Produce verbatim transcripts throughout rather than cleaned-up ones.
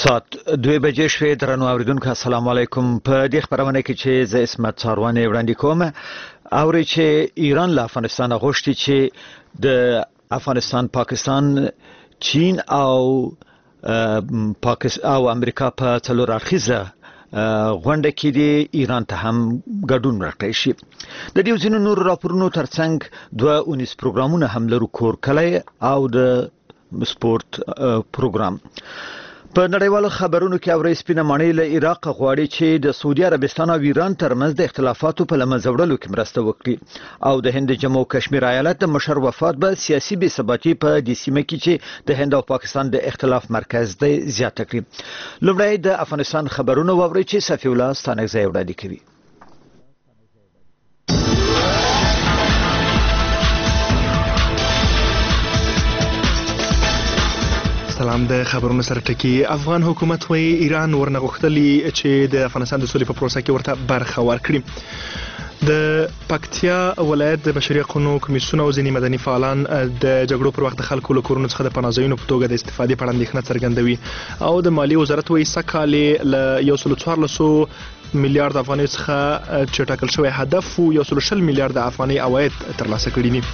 ساعت دوی بجې شوې. درنو اوریدونکو السلام علیکم. په دې خبرونه کې چې زه اسمت څاروانې وړاندې کوم اوري چې ایران له افغانستان غوښتي چې د افغانستان، پاکستان، چین او پاکستان او امریکا په څلور اړخیزه غونډه کې د ایران ته هم ګډون ورکړی شي. د دې ځینو نور راپورونو ترڅنګ دوه اونیز پروګرامونه هم لرو، کور کلی او د سپورت پروګرام. په نړیوالو خبرونو کې اوري سپینه ماڼۍ له عراق غواړي چې د سعودي عربستان او ایران ترمنځ د اختلافاتو په لمنځه وړلو کې مرسته وکړي او د هند جمهور او کشمیر ایالت د مشر وفات به سیاسي بې ثباتي په دې سیمه کې چې د هند او پاکستان د اختلاف مرکز دی زیاته کړي. لومړی د افغانستان خبرونه واوري چې صفی الله ستانکزی وړاندې کوي. سلام. د خبرونو سره ټکی. افغان حکومت وایي ایران ورنه غوښتلی چې د افغانستان د سولې په پروسه کې ورته برخه ورکړي. د پکتیا ولایت د بشري حقوقو کمیسیون او ځینې مدني فعالان د جګړو پر وخت د خلکو له کورونو څخه د پناه ځایونو په توګه د استفادې په اړه اندېښنه څرګندوي او د مالیې وزارت وایي سږکال له یو سل څوارلسو میلیارډ افغانیو څخه چې ټاکل شوی هدف و یو سل شل میلیارډ افغانۍ عواید ترلاسه کړي دي.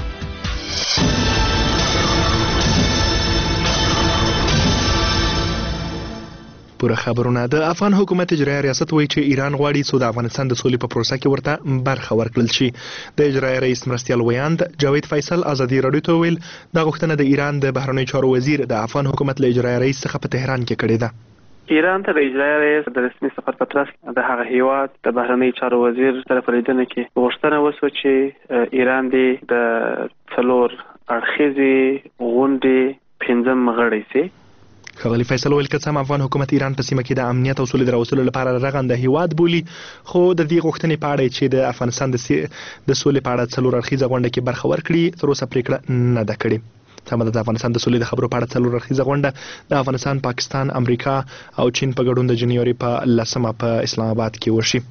پوره خبرونه. د افغان حکومت اجرایي ریاست وایي چې ایران غواړي څو د افغانستان د سولې په پروسه کې ورته برخه ورکړل شي. د اجرایي رئیس مرستیال ویاند جاوید فیصل ازادي راډیو ته ویل دا غوښتنه د ایران د بهرنیو چارو وزیر د افغان حکومت له اجرایي رئیس څخه په تهران کې کړې ده. ایران ته د اجرایي رئیس د رسمي سفر په ترڅ د هغه هیواد د بهرنیو چارو وزیر سره په لیدنه کې غوښتنه وشوه چې ایران د څلور اړخیزې غونډې پنځم غړی شي. ښاغلي فیصل ویل که څه هم افغان حکومت ایران په سیمه کې د امنیت او سولې د راوستلو لپاره رغنده هیواد بولي، خو د دې غوښتنې په اړه چې د افغانستان د سولې په اړه څلور اړخیزه غونډه کې برخه ورکړي تر اوسه پریکړه نه ده کړې. سمه ده. د افغانستان د سولې د خبرو په اړه څلور اړخیزه غونډه د افغانستان، پاکستان، امریکا او چین په ګډون د جنوري په لسمه په اسلام آباد کې وشي.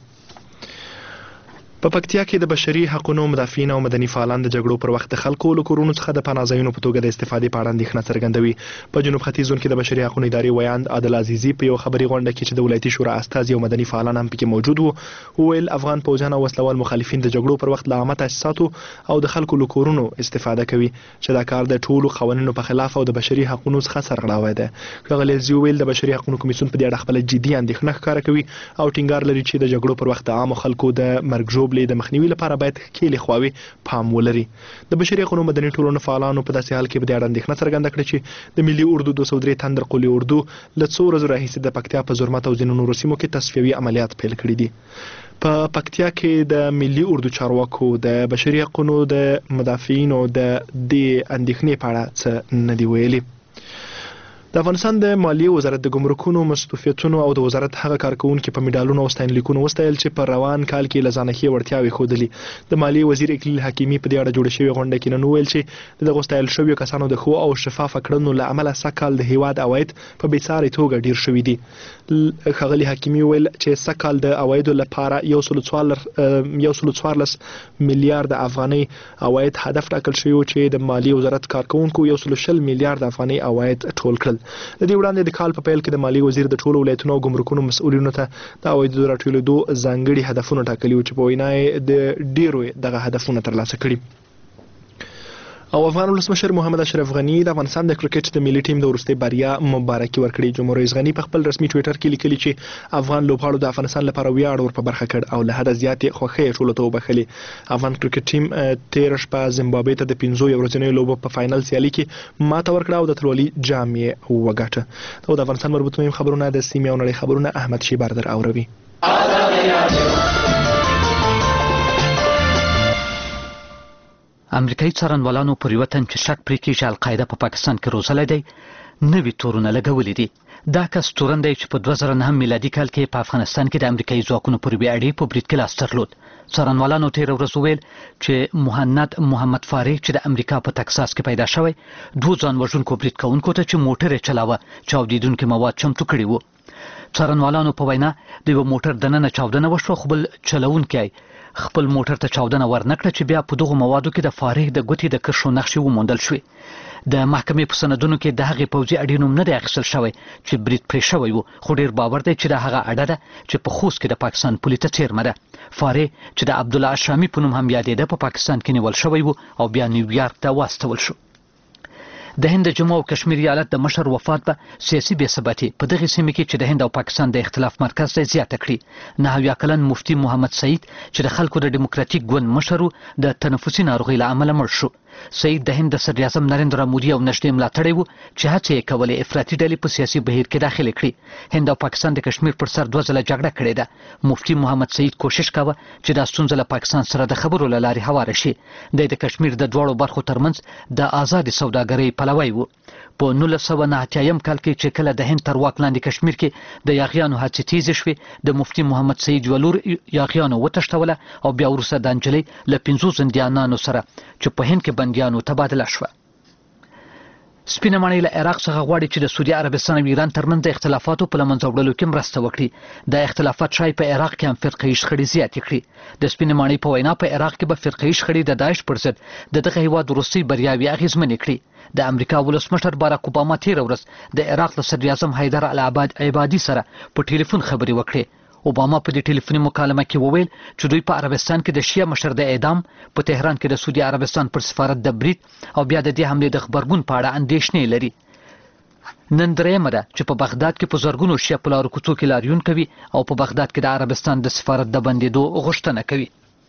په پکتیا کې د بشري حقوقو مدافعین او مدني فعالان د جګړو پر وخت د خلکو له کورونو څخه د پناه ځایونو په توګه د استفادې په اړه اندېښنه څرګندوي. په جنوب ختیځ زون کې د بشري حقوقو ادارې ویاند عادل عزیزي په یو خبري غونډه کې چې د ولایتي شورا استازي او مدني فعالان هم پکې موجود وو وویل افغان پوځیان او وسلوال مخالفین د جګړو پر وخت له عامه تاسیساتو او د خلکو له کورونو استفاده کوي چې دا کار د ټولو قوانینو په خلاف او د بشري حقوقو څخه سرغړاوی ده. ښاغلي عزیزي وویل د بشري حقوقو کمیسیون په دې اړه خپل جدي اندېښنه ښکاره کوي او ټینګار لري چې د جګړو پر وخت عام خلکو د مرګ ژوبلې د مخنیوي لپاره باید کېلې خواوې پام ولري. د بشري حقوقو مدني ټولنو فعالانو په داسې حال کې په دې اړه اندېښنه څرګنده کړې چې د ملي اردو دوه سوه درې تن قولي اردو له څو ورځو راهیسې د پکتیا په زرمت او ځینو نورو سیمو کې تصفیوي عملیات پیل کړي دي. په پکتیا کې د ملي اردو چارواکو د بشري حقوقو د مدافعینو د دې اندېښنې په اړه څه نه دي ویلي. د افغانستان د مالیې وزارت د ګمرکونو مصروفیتونو او د وزارت هغه کارکونکي په میډالونو او ستاینلیکونو وستایل چې په روان کال کې له ځانه ښې وړتیاوې ښودلې. د مالیې وزیر اکلیل حکیمي په دې اړه جوړه شوې غونډه کې نن وویل چې د دغو ستایل شویو کسانو د ښو او شفافه کړنو له امله سږکال د هیواد عواید په بېساري توګه ډیر شوي دي. ښاغلي حکیمي ویل چې سږکال د عوایدو لپاره یو سل څوارلس میلیارډ افغانۍ عواید هدف ټاکل شوی و چې د مالیې وزارت کارکونکو یو سل شل میلیارډ افغانۍ عواید ټول کړل. د دې وړاندې د کال په پیل کې د مالیې وزیر د ټولو ولایتونو او ګمرکونو مسؤلینو ته د عوایدو د راټولېدو ځانګړي هدفونه ټاکلي وو چې په وینا یې د ډیرو دغه هدفونه ترلاسه کړي. او افغان ولسمشر محمد اشرف غني د افغانستان د کرکټ د ملي ټیم د وروستۍ بریا مبارکي ورکړې. جمهور رئیس غني په خپل رسمي ټویټر کې لیکلي چې افغان لوبغاړو د افغانستان لپاره ویاړ ور په برخه کړ او له حده زیاتې خوښۍ ټولو ته وبخلې. افغان کرکټ ټیم تېره شپه زیمبابوې ته د پنځو ورځنیو لوبو په فاینل سیالي کې ماته ورکړه او د اتلولي جام یې وګاټه. او د افغانستان مربوط مهم خبرونه د سیمې او نړۍ خبرونه احمد شیبر در اوروي. امریکایي څارنوالانو پر یوه تن چې شک پرې کېږي چې القاعده په پاکستان کې روزلی دی نوي تورونه لګولي دي. دا کس تورن دی چې په دوه زره نهم میلادي کال کې په افغانستان کې د امریکایي ځواکونو پر یوې اډې په برید کې لاس درلود. څارنوالانو تېره ورځ وویل چې مهند محمد فارغ چې د امریکا په تکساس کې پیدا شوی دوه ځان وژونکو برید کوونکو ته چې موټر یې چلاوه چاودېدونکي مواد چمتو کړي وو. څارنوالانو په وینا د یو موټر دننه چاودنه وشوه، خو بل چلونکی خپل موټر ته چاودنه ورنکړه چې بیا په دغو موادو کې د فارغ د ګوتې د کرښو نښې وموندل شوې. د محکمې په سندونو کې د هغې پوځي اډې نوم نه دی اخیستل شوی چې برید پرې شوی و، خو ډېر باور دی چې د هغه اډه ده چې په خوست کې د پاکستان پولې ته څیرمه ده. فارغ چې د عبدالله اشامي په نوم هم یادېده په پاکستان کې نیول شوی و او بیا نیویارک ته واستول شو. د هند جمهور او کشمیر ایالت د مشر وفات به سیاسي بې ثباتي په دغه سیمه کې چې د هند او پاکستان د اختلاف مرکز دی زیاته کړي. نه اویا کلن مفتي محمد سعید چې د خلکو د ډیموکراتیک ګوند مشر د تنفسي ناروغۍ له امله مړ شو. سعید د هند د صدر اعظم نریندرا مودي او نږدې ملاتړی و چې هڅې یې کولې افراطي ډلې په سیاسي بهیر کې داخلې کړي. هند او پاکستان د کشمیر پر سر دوه ځله جګړه کړې ده. مفتي محمد سعید کوشش کاوه چې دا ستونزه له پاکستان سره د خبرو له لارې هواره شي. د د کشمیر د دواړو برخو ترمنځ د آزادې سوداګرۍ پلوی و. په نولس سوه نهه اتیایم کال کې چې کله د هند تر واک لاندې کشمیر کې د یاغیانو هڅې تیزې شوې، د مفتي محمد سعید یوه لور یاغیانو وتښتوله او بیا وروسته دا نجلۍ له پنځو زندیانانو سره چې په هند کې بندیانو تبادله شوه. سپینه ماڼۍ له عراق څخه غواړي چې د سعودي عربستان او ایران ترمنځ د اختلافاتو په له منځه وړلو کې مرسته وکړي. دا اختلافات شاید په عراق کې هم فرقه‌یي شخړې زیاتې کړي. د سپینه ماڼۍ په وینا په عراق کې به فرقه‌یي شخړې د داعش پر ضد د دغه هیواد وروستۍ بریاوې اغېزمنې کړي. د امریکا ولسمشر باراک اوباما تېره ورځ د عراق له صدر اعظم حیدر العبادي سره په ټلیفون خبرې وکړې. اوباما په دې ټلیفوني مکالمه کې وویل چې دوی په عربستان کې د شیعه مشر د اعدام، په تهران کې د سعودي عربستان پر سفارت د برید او بیا د دې حملې د غبرګون په اړه اندېښنې لري. نن درېیمه ده چې په بغداد کې په زرګونو شیعه په لارو کوڅو کې لاریون کوي او په بغداد کې د عربستان د سفارت د بندېدو غوښتنه کوي.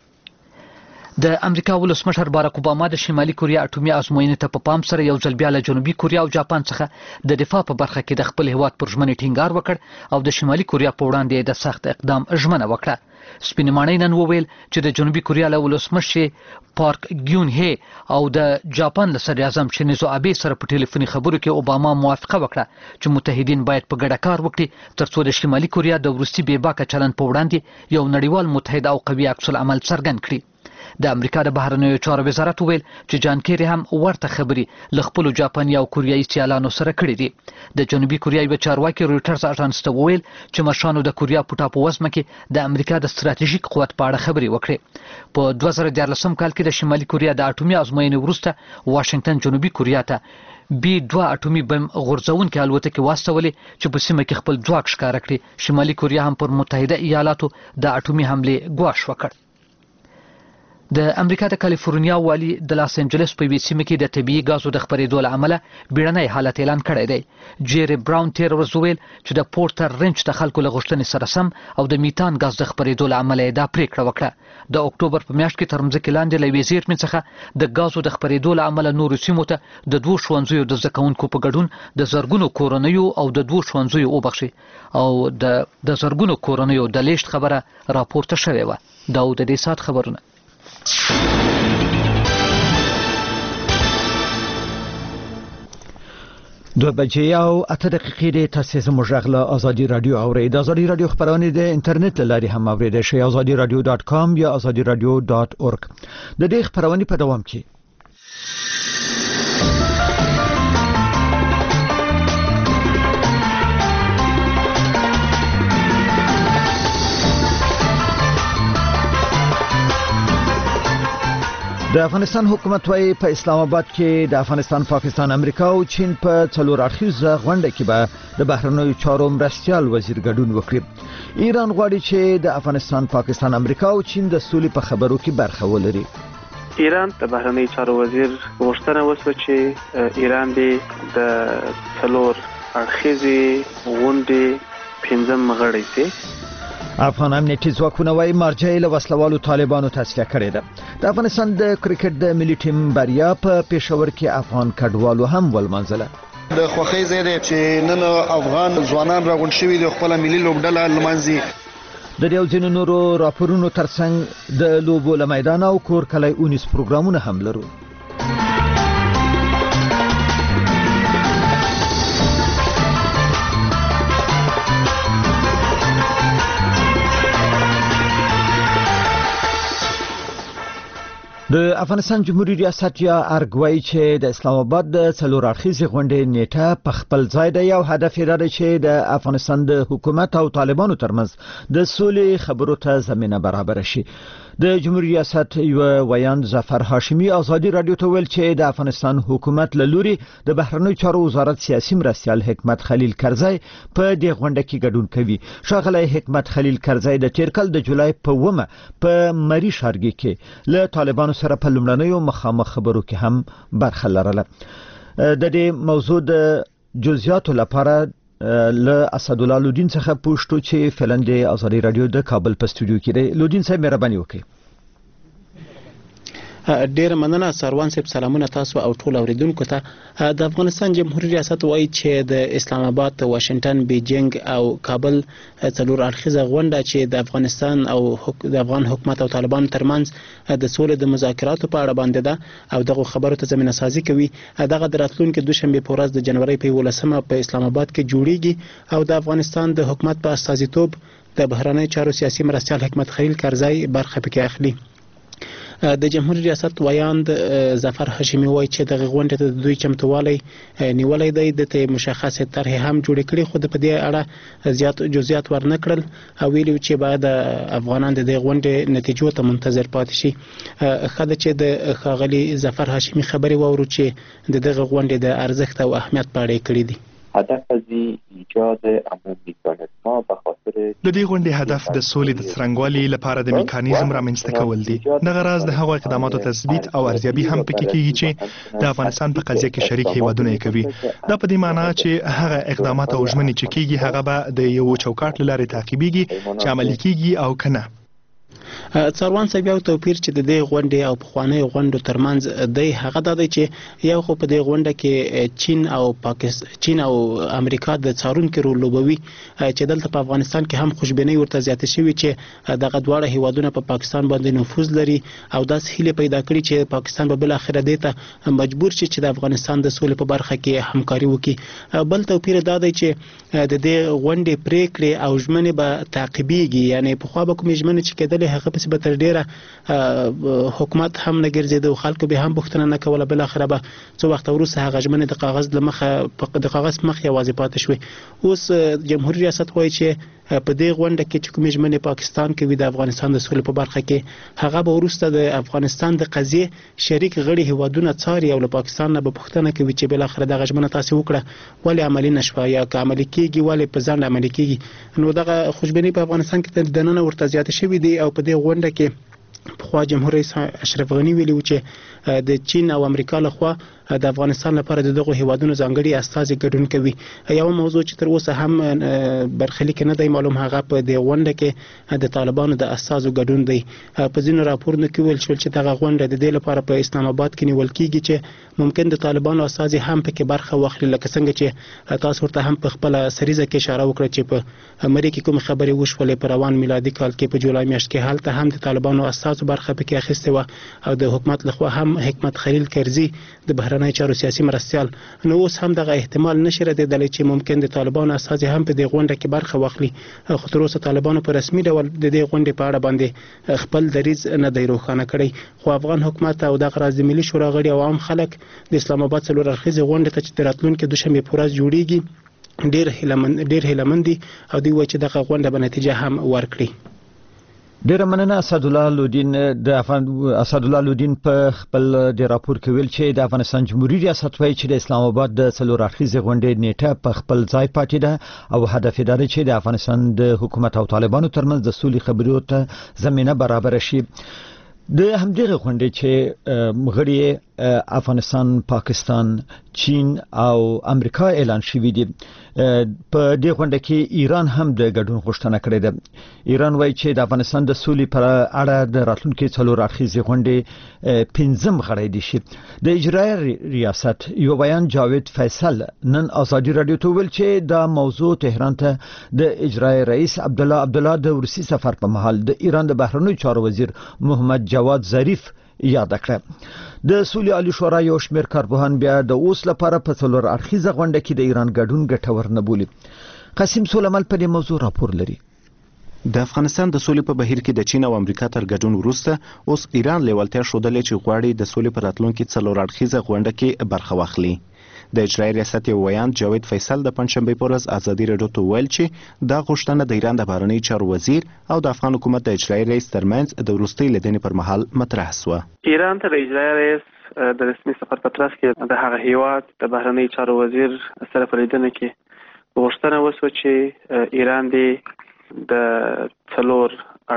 د امریکا ولسمشر باراک اوباما د شمالي کوریا اټومي ازموینې ته په پام سره یو ځل بیا له جنوبي کوریا او جاپان څخه د دفاع په برخه کې د خپل هیواد پر ژمنې ټینګار وکړ او د شمالي کوریا په وړاندې د سخت اقدام ژمنه وکړه. سپینې ماڼۍ نن وویل چې د جنوبي کوریا له ولسمشر پارک ګیون هی او د جاپان له صدر اعظم شینزو آبې سره په ټلیفوني خبرو کې اوباما موافقه وکړه چې متحدین باید په ګډه کار وکړي ترڅو د شمالي کوریا د وروستي بې باکه چلند په وړاندې یو نړیوال متحد او قوي عکس العمل څرګند کړي. د امریکا د بهرنیو چارو وزارت وویل چې جان کیری هم ورته خبرې له خپلو جاپاني او کوریایي سیالانو سره کړې دي. د جنوبي کوریا یوه چارواکي رویټرز اژانس ته وویل چې مشرانو د کوریا په ټاپووزمه کې د امریکا د ستراتیژیک قوت په اړه خبرې وکړې. په دوه زره دیارلسم کال کې د شمالي کوریا د اټومي ازموینې وروسته واشنګټن جنوبي کوریا ته بي دوه اټومي بم غورځونکې الوتکې واستولې چې په سیمه کې خپل ځواک ښکاره کړي. شمالي کوریا هم پر متحده ایالاتو د اټومي حملې ګواښ وکړ. د امریکا د کالیفورنیا والي د لاس انجلس په یوې سیمه کې د طبیعي غازو د خپرېدو له امله بیړنی حالت اعلان کړی دی. جیری براون تېره ورځ وویل چې د پورټر رینچ د خلکو له غوښتنې سره سم او د میتان غاز د خپرېدو له امله یې دا پریکړه وکړه. د اکتوبر په میاشت کې تر مځکې لاندې له یوې زیرمې څخه د غازو د خپرېدو له امله نورو سیمو ته د دوو ښوونځیو د زده کوونکو په ګډون د زرګونو کورنیو او د دوو ښوونځیو وبخښي او د د زرګونو کورنیو د لیږد خبره راپورته شوې وه. دا و د دې ساعت خبرونه. دو بجې او اته دقیقې د تاسو زموږ غږ له ازادي رادیو اورئ. د ازادي رادیو خبرونه د انټرنیټ له لارې هم اورئ شئ. ازادي رادیو ډاټ کام یا ازادي رادیو ډاټ اورګ. د دې خبرونه په دوام کې د افغانستان حکومت وايي په اسلام آباد کې د افغانستان، پاکستان، امریکا او چین په څلور اړخیزه غونډه کې به د بهرنیو چارو مرستیال وزیر ګډون وکړي. ایران غواړي چې د افغانستان، پاکستان، امریکا او چین د سولې په خبرو کې برخه ولري. ایران د بهرنیو چارو وزیر غوښتنه وشوه چې ایران دې د څلور اړخیزې غونډې پنځم غړی شي. افغان امنیتي ځواکونه وايي مرجع له وسلوالو طالبانو تصفیه کړې ده. د افغانستان د کرکټ د ملي ټیم بریا په پېښور کې افغان کډوالو هم ولمنځله. د خوښۍ ځای دی چې نن افغان ځوانان راغونډ شوي دي خپله ملي لوبډله لمانځي. د دې او ځینو نورو راپورونو ترڅنګ د لوبو له میدان او کور کلی اونیس پروګرامونه هم لرو. د افغانستان جمهوریت ریاست یا ارګوای چې د اسلام آباد د څلور اړخیزې غونډې نیټه په خپل ځای دی او هدف یې دی چې د افغانستان د حکومت او طالبانو ترمنځ د سولې خبرو ته زمينه برابر شي. د جمهوریت ریاست یو ویان ظفر هاشمی ازادي رادیو ته ویل چې د افغانستان حکومت له لوري د بهرنیو چارو وزارت سیاسي مرستیال حکمت خلیل کرزی په دې غونډه کې ګډون کوي. ښاغلی حکمت خلیل کرزی د تیر کال د جولای په اوومه په مری ښارګي کې له طالبانو سره په لومړنیو مخامخ خبرو کې هم برخه لرله. د دې موضوع د جزئیاتو لپاره له اسد الله لودین څخه پوښتو چې فلند ازادي رادیو د کابل په استودیو کې دی. لودین صاحب مهرباني وکړئ. ډیر مننه سروان صاحب، سلامونه تاسو او ټول اوریدونکو ته. د افغانستان جمهوریت ریاست وایي چې د اسلام آباد، واشنگټن، بیجینګ او کابل څلور اړخیزه غونډه چې د افغانستان او د افغان حکومت او طالبان ترمنځ د سولې د مذاکراتو په اړه باندې ده او دغه خبرو ته زمينه سازي کوي. دغه د راتلونکي دوشنبه په ورځ د جنوري په ولسمه په اسلام آباد کې جوړیږي او د افغانستان د حکومت په استازیتوب د بهرنی چارو سیاسي مرستیال حکمت خلیل کرزی برخه پکې اخلي. د جمهوریت ریاست ویاند ظفر هاشمی وایي چې د غونډې ته د دوی چمتووالی نیولای دی، د مشخصه طرح هم جوړ کړي، خو په دې اړه زیات جزئیات ورنه کړل او ویلي چې باید افغانان د دې غونډې نتیجو ته منتظر پاتې شي. خاله چې د ښاغلي ظفر هاشمی خبري وورو چې د دغه غونډې د ارزښت او اهمیت په اړه کړي دي. هدف از ایجاد عموم میکانیزم‌ها به خاطر د دې غونډې هدف د سولې د څرنګوالي لپاره د میکانیزم رامنځته کول دي. دغه راز د هغو اقداماتو تثبیت او ارزیابي هم پکې کیږي چې د افغانستان په قضیه کې شریک هیوادونه کوي. دا په دې معنی چې هغه اقدامات او ژمنې چې کیږي هغه به د یو چوکاټ لارې تعقیبېږي چې عملي کیږي او کنه. څاروان صاحب یو توپیر چې د دې غونډې او پخوانۍ غونډو ترمنځ دی هغه دا دی چې یو خو په دې غونډه کې چین او پاکستان چین او امریکا د څارونکو رول لوبوي چې دلته په افغانستان کې هم خوشبیني ورته زیاته شوې چې دغه دواړه هیوادونه په پاکستان باندې نفوذ لري او داس هیله پیدا کړي چې پاکستان به بل اخر دیته مجبور شي چې د افغانستان د سولې په برخه کې همکاري وکړي. بل توپیر دا دی چې د دې غونډې پریکړې او ژمنې به تعقیبېږي، یعنی په خوا به کوم ژمنې چې کېدلې هغه په به تر ډیره حکومت هم نه ګرځیده او خلکو به هم پوښتنه نه کوله، بل اخر به څو وخت وروسته هغه ژمنې د کاغذ د مخه د کاغذ مخ یوازې پاتې شوې. اوس جمهوریت ریاست وایي چې په دې غونډه کې چې کوم ژمنې پاکستان کوي د افغانستان د سولې په برخه کې هغه به وروسته د افغانستان د قضیه شریک غړي هیوادونه څاري او له پاکستان نه به پوښتنه کوي چې بل اخر دغه ژمنه تاسو وکړه ولې عملي نشوه یا که عملي کیږي ولې په ځان عملي کیږي. نو دغه خوشبیني په افغانستان کې د نن ورته زیات شوې دي او په دې غونډه کې خو جمهور رئیس اشرف غنی ویلي و چې د چین او امریکا لخوا د افغانستان لپاره دغه هیوادونو ځانګړي استازي ګډون کوي. یو موضوع چې تر اوسه هم برخلیک نه دی معلوم هغه په دې غونډه کې د طالبانو د استازو ګډون دی. په ځینو راپورونو کې ویل شول چې دغه غونډه د دې لپاره په اسلام آباد کې نیول کیږي چې ممکن د طالبانو استازي هم پکې برخه واخلي، لکه څنګه چې تاسو ورته هم په خپل سریزه کې اشاره وکړه چې په امریکا کې کوم خبرې وشولې په روان میلادي کال کې په جولای میاشت کې هلته هم د طالبانو استازو برخه پکې اخیسته و او د حکومت لخوا هم حکمت خلیل کرزی د بهرنی چارو سیاسي مرستیال. نو اوس هم دغه احتمال نشي ردیدلی چې ممکن د طالبانو استازي هم په دې غونډه کې برخه واخلي، خو تر اوسه طالبانو په رسمي ډول د دې غونډې په اړه باندې خپل دریځ نه دی روښانه کړی. خو افغان حکومت او دغه راز د ملي شورا غړي او عام خلک د اسلام آباد څلور اړخیزې غونډې ته چې راتلونکي دوشنبه په ورځ جوړیږي ډیر هیلمن ډیر هیلمن دي او دوی وایي چې دغه غونډه به نتیجه هم ورکړي. ډیر مننه اسد الله لودین. د اسد الله لودین په خپل د راپور کې ویل چې د افغانستان جمهوریت ریاست وایي چې د اسلام آباد د څلور اړخیزې غونډې نیټه په خپل ځای پاتې ده او هدف یې دی چې د افغانستان د حکومت او طالبانو ترمنځ د سولې خبرو ته زمينه برابر شي. د همدغه غونډې چې غړي افغانستان، پاکستان، چین او امریکا اعلان شوی دي، په دې غونډه کې ایران هم د ګډون غوښتنه کړې ده. ایران وایي چې د افغانستان د سولې پر اړه د راتلونکي څلور اړخیزې غونډې پنځم غړی دي شي. د اجرایي ریاست یو بیان جاوید فیصل نن ازادي رادیو ته ویل چې دا موضوع تهران ته د اجرایي رئیس عبد الله عبد الله د روسي سفر په مهال د ایران د بهرنیو چارو وزیر محمد جواد ظریف یاد کړ. د سولې عالی شورا یو شمېر کارپوهان بیا د اوس لپاره په څلور اړخیزه غونډه کې د ایران ګډون ګټور نه بولي. قاسم سلیمان په دې موضوع راپور لري. د افغانستان د سولې په بهیر کې د چین او امریکا تر ګډون وروسته اوس ایران لیوالتیا ښودلې چې غواړي د سولې په راتلونکي څلور اړخیزه غونډه کې برخه واخلي. د اجرایي ریاست یو ویاند جاوید فیصل د پنځشنبې په ورځ ازادي راډیو ته ویل چې دا غوښتنه د ایران د بهرنی چارو وزیر او د افغان حکومت د اجرایي رئیس ترمنځ د وروستۍ لیدنې پر مهال مطرح شوه. ایران ته د اجرایي رئیس د رسمي سفر په ترڅ کې د هغه هیواد د بهرنی چارو وزیر سره په لیدنه کې غوښتنه وشوه چې ایران دې د څلور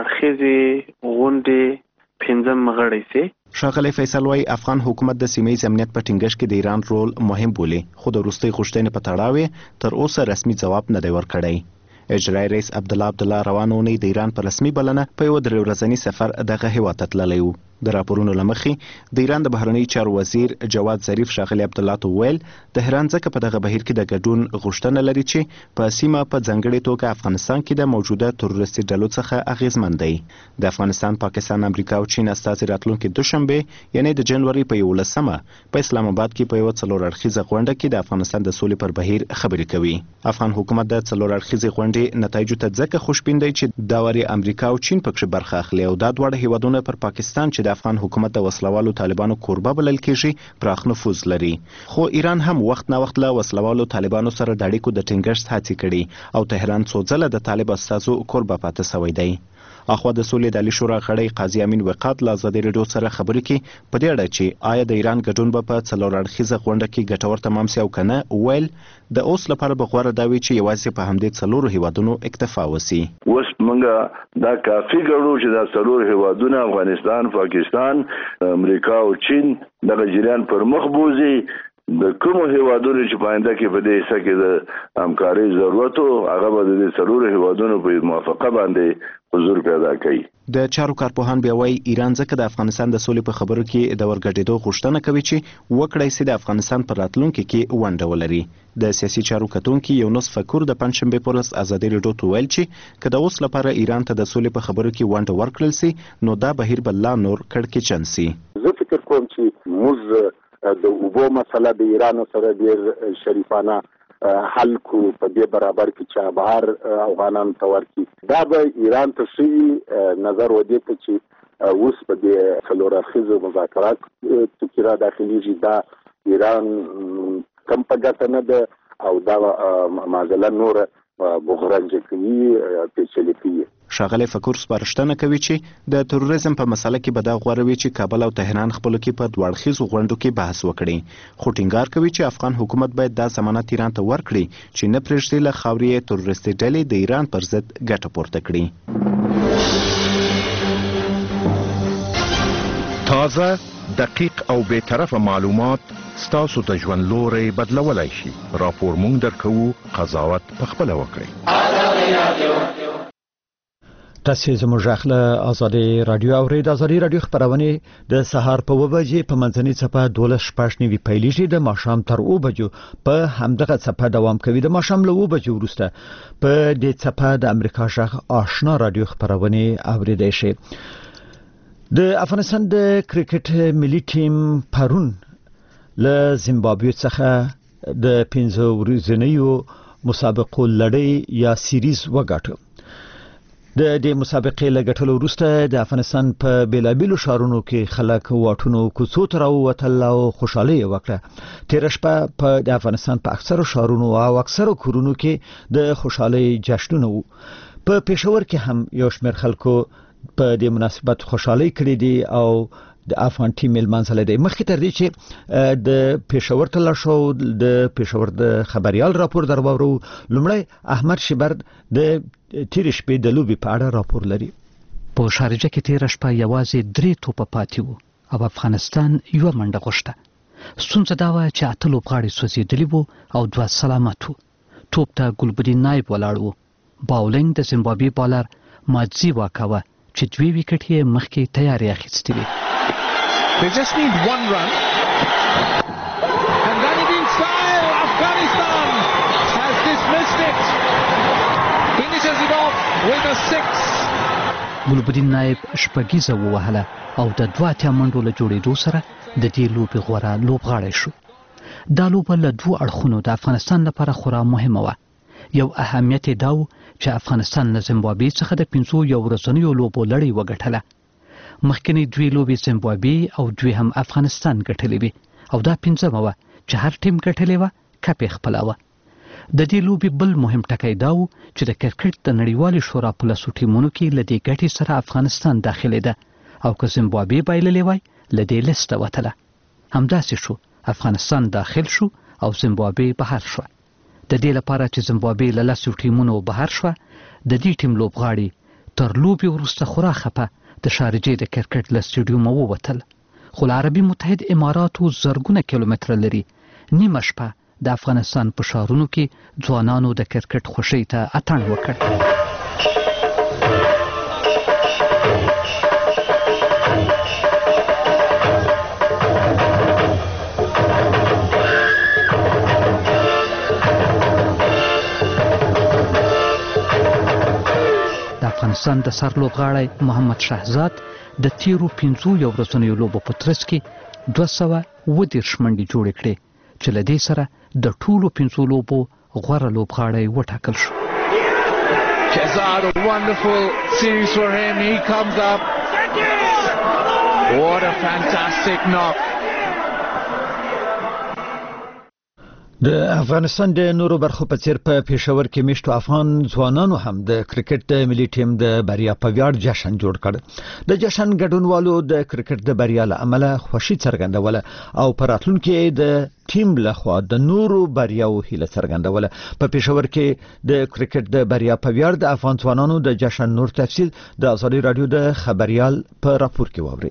اړخیزې غونډې پنځم غړی سي. ښاغلی فیصل وايي افغان حکومت د سیمه ییز امنیت په ټینګښت کې د ایران رول مهم بولي، خو د وروستۍ غوښتنې په تړاو تر اوسه رسمي ځواب نه دی ورکړی. اجرایي رئیس عبدالله عبدالله روانه اونۍ د ایران په رسمي بلنه په یو درې ورځني سفر دغه هیواد ته تللی و. د راپورونو له مخې د ایران د بهرنی چارو وزیر جواد ظریف ښاغلي عبدالله ته وویل تهران ځکه په دغه بهیر کې د ګډون غوښتنه لري چې په سیمه په ځانګړې توګه افغانستان کې د موجوده تروریستي ډلو څخه اغیزمن دی. د افغانستان، پاکستان، امریکا او چین استازي راتلونکي دوشنبه یعنی د جنوري په یولسمه په اسلام آباد کې په یو څلور اړخیزه غونډه کې د افغانستان د سولې پر بهیر خبرې کوي. افغان حکومت د څلور اړخیزې غونډې نتایجو ته ځکه خوشبین دی چې دا واري امریکا او چین پکې برخه اخلي او دا دواړه هیوادونه پر پاکستان چې د افغان حکومت د وسلوالو طالبانو کوربه بلل کېږي پراخ نفوذ لري. خو ایران هم وخت نه وخت له وسلوالو طالبانو سره د اړیکو د ټینګښت هڅې کړي او تهران څو ځله د طالب استازو کوربه پاتې شوی دی. اخوا د سولې د عالی شورا غړی قاضي امین وقات له ازادي راډیو سره خبرې کې په دې اړه چې آیا د ایران ګډون به په څلور اړخیزه غونډه کې ګټور تمام سي او کنه ویل د اوس لپاره به غوړه دا وي چې یوازې په همدې څلورو هیوادونو اکتفا وسی. اوس موږ دا کافي ګڼو چې دا څلور هیوادونه افغانستان، پاکستان، امریکا او چین دغه جریان پر مخ بوزي. د کوم هیوادونو چې پاینده کې په دې حصہ کې د همکارۍ ضرورت او هغه به د څلور هیوادونو په موافقه باندې حضور پیدا کوي. د چارو کارپوهان بیا وايي ایران ځکه د افغانستان د سولې په خبرو کې د ورګډېدو غوښتنه کوي چې وکړای سي د افغانستان پر راتلونکي کې ونډه ولري. د سیاسي چارو کتونکي یونس فکر د پنځشنبې په ورځ ازادي راډیو ته ویل چې که د اوس لپاره ایران ته د سولې په خبرو کې ونډه ورکړل سي نو دا بهیر به لا نور کړکېچن سي. زه فکر کوم چې موږ د اوبو مسله د ایران سره ډیر شریفانه حل کو په دې برابر کې چې بهر افغانان تور کی دا به ایران ته شي نظر ودی ته چې اوس په دې څلور اړخیزو مذاکرات کې را داخليږي دا ایران کم په ګټه نه ده او دا معضله نور بغرنج کوي پیچلې کوي. ښاغلی فکر سپارښتنه کوي چې د تروریزم په مسله کې به دا غوره وي چې کابل او تهران خپلو کې په دوه اړخیزو غونډو کې بحث وکړي، خو ټینګار کوي چې افغان حکومت باید دا ضمانت ایران ته ورکړي چې نه پرېږدي له خاورې تروریستي ډلې د ایران پر ضد ګټه پورته کړي. تازه، دقیق او بی‌طرفه معلومات ستاسو د ژوند لوري بدلولای شي. راپور مونږ درکوو، قضاوت پخپله وکړئ. تاسو زموږ خپل ازادي رادیو او ریډ ازادي رادیو خبرونه د سهار په و بجې په منځنۍ صفه دولس شپږ نیوي پیلېږي د ماښام تر او بجو په همدغه صفه دوام کوي. د ماښام له و بجو وروسته په دې صفه د امریکا شغ آشنا رادیو خبرونه اوریدئ شي. د افغانستان د کرکټ ملي ټیم پرون له زیمبابوې څخه د پنځه ورځنیو مسابقو لړۍ یا سیریز وګټه. د دې مسابقې له ګټلو وروسته د افغانستان په بیلابیلو شهرونو کې خلک واټونو کوڅو ته راووتل او خوشحالي وکړه. تېره شپه په د افغانستان په اکثرو شهرونو او اکثرو کورونو کې د خوشحالي جشنونه وو. په پېښور کې هم یو شمېر خلکو په دې مناسبت خوشحالي کړې دي او د افغان ټیم ملمنځله دی. مخکې تر دې چې د پېښور ته لاړ شو د پېښور د خبريال راپور درواورو، لومړی احمد شبرد د تیرې شپې د لوبې په اړه راپور لري. په شارجه کې تیره شپه یوازې درې توپه پاتې وو او افغانستان یوه منډه غوښته. ستونزه دا وه چې اته لوبغاړي سوځېدلي وو او دوه سلامت وو. توپ ته ګلبدین نایب ولاړ وو. باولینګ د زیمبابوې بالر مادزي واکاوه چې دوی وکټ یې مخکې تیاری اخیستې وي. They just need one run. And Ghanaian style, Afghanistan has dismissed it. Finishes it off with a six. ګلبدین نایب شپږیزه ووهله او د دوه اتیا منډو له جوړېدو سره د دې لوبې غوره لوبغاړی شو. دا لوبه له دوو اړخونو د افغانستان لپاره خورا مهمه وه. یو اهمیت یې دا و چې افغانستان له زیمبابوې څخه د پنځو یو ورځنیو لوبو لړۍ وګټله. مخکینی دوی لوبې زیمبابوې او دوی هم افغانستان ګټلې وې او دا پنځمه وه چې هر ټیم ګټلې وه کپ یې خپله وه. د دې لوبې بل مهم ټکی دا و چې د کرکټ د نړیوالې شورا په لسو ټیمونو کې له دې ګټې سره افغانستان داخلېده او که زیمبابوې بایللې وای له دې لیسته وتله. همداسې شو، افغانستان داخل شو او زیمبابوې بهر شوه. د دې لپاره چې زیمبابوې له لسو ټیمونو بهر شوه، د دې ټیم لوبغاړي تر لوبې وروسته خورا خفه د شارجې د کرکټ له سټیډیومه ووتل. خو له عربي متحد اماراتو زرګونه کیلومتره لري نیمه شپه د افغانستان په ښارونو کې ځوانانو د کرکټ خوښۍ ته اتڼ وکړ. افغانستان د سر لوبغاړی محمد شهزاد د تیرو پنځو یو ورځنیو لوبو په ترڅ کې دوه سوه اووه دېرش منډې جوړې کړې چې له دې سره د ټولو پنځو لوبو غوره لوبغاړی وټاکل شو. Shahzad, a wonderful series for him. He comes up. What a fantastic knock. د افغانستان د نورو برخو په څیر په پېښور کې میشتو افغان ځوانانو هم د کرکټ د ملي ټیم د بریا په ویاړ جشن جوړ کړ. د جشن ګډونوالو د کرکټ د بریا له امله خوښي څرګندوله او په راتلونکي د ټیم لخوا د نورو بریاو هیله څرګندوله. په پېښور کې د کرکټ د بریا په ویاړ د افغان ځوانانو د جشن نور تفصیل د آزادي رادیو د خبريال په راپور کې واوري.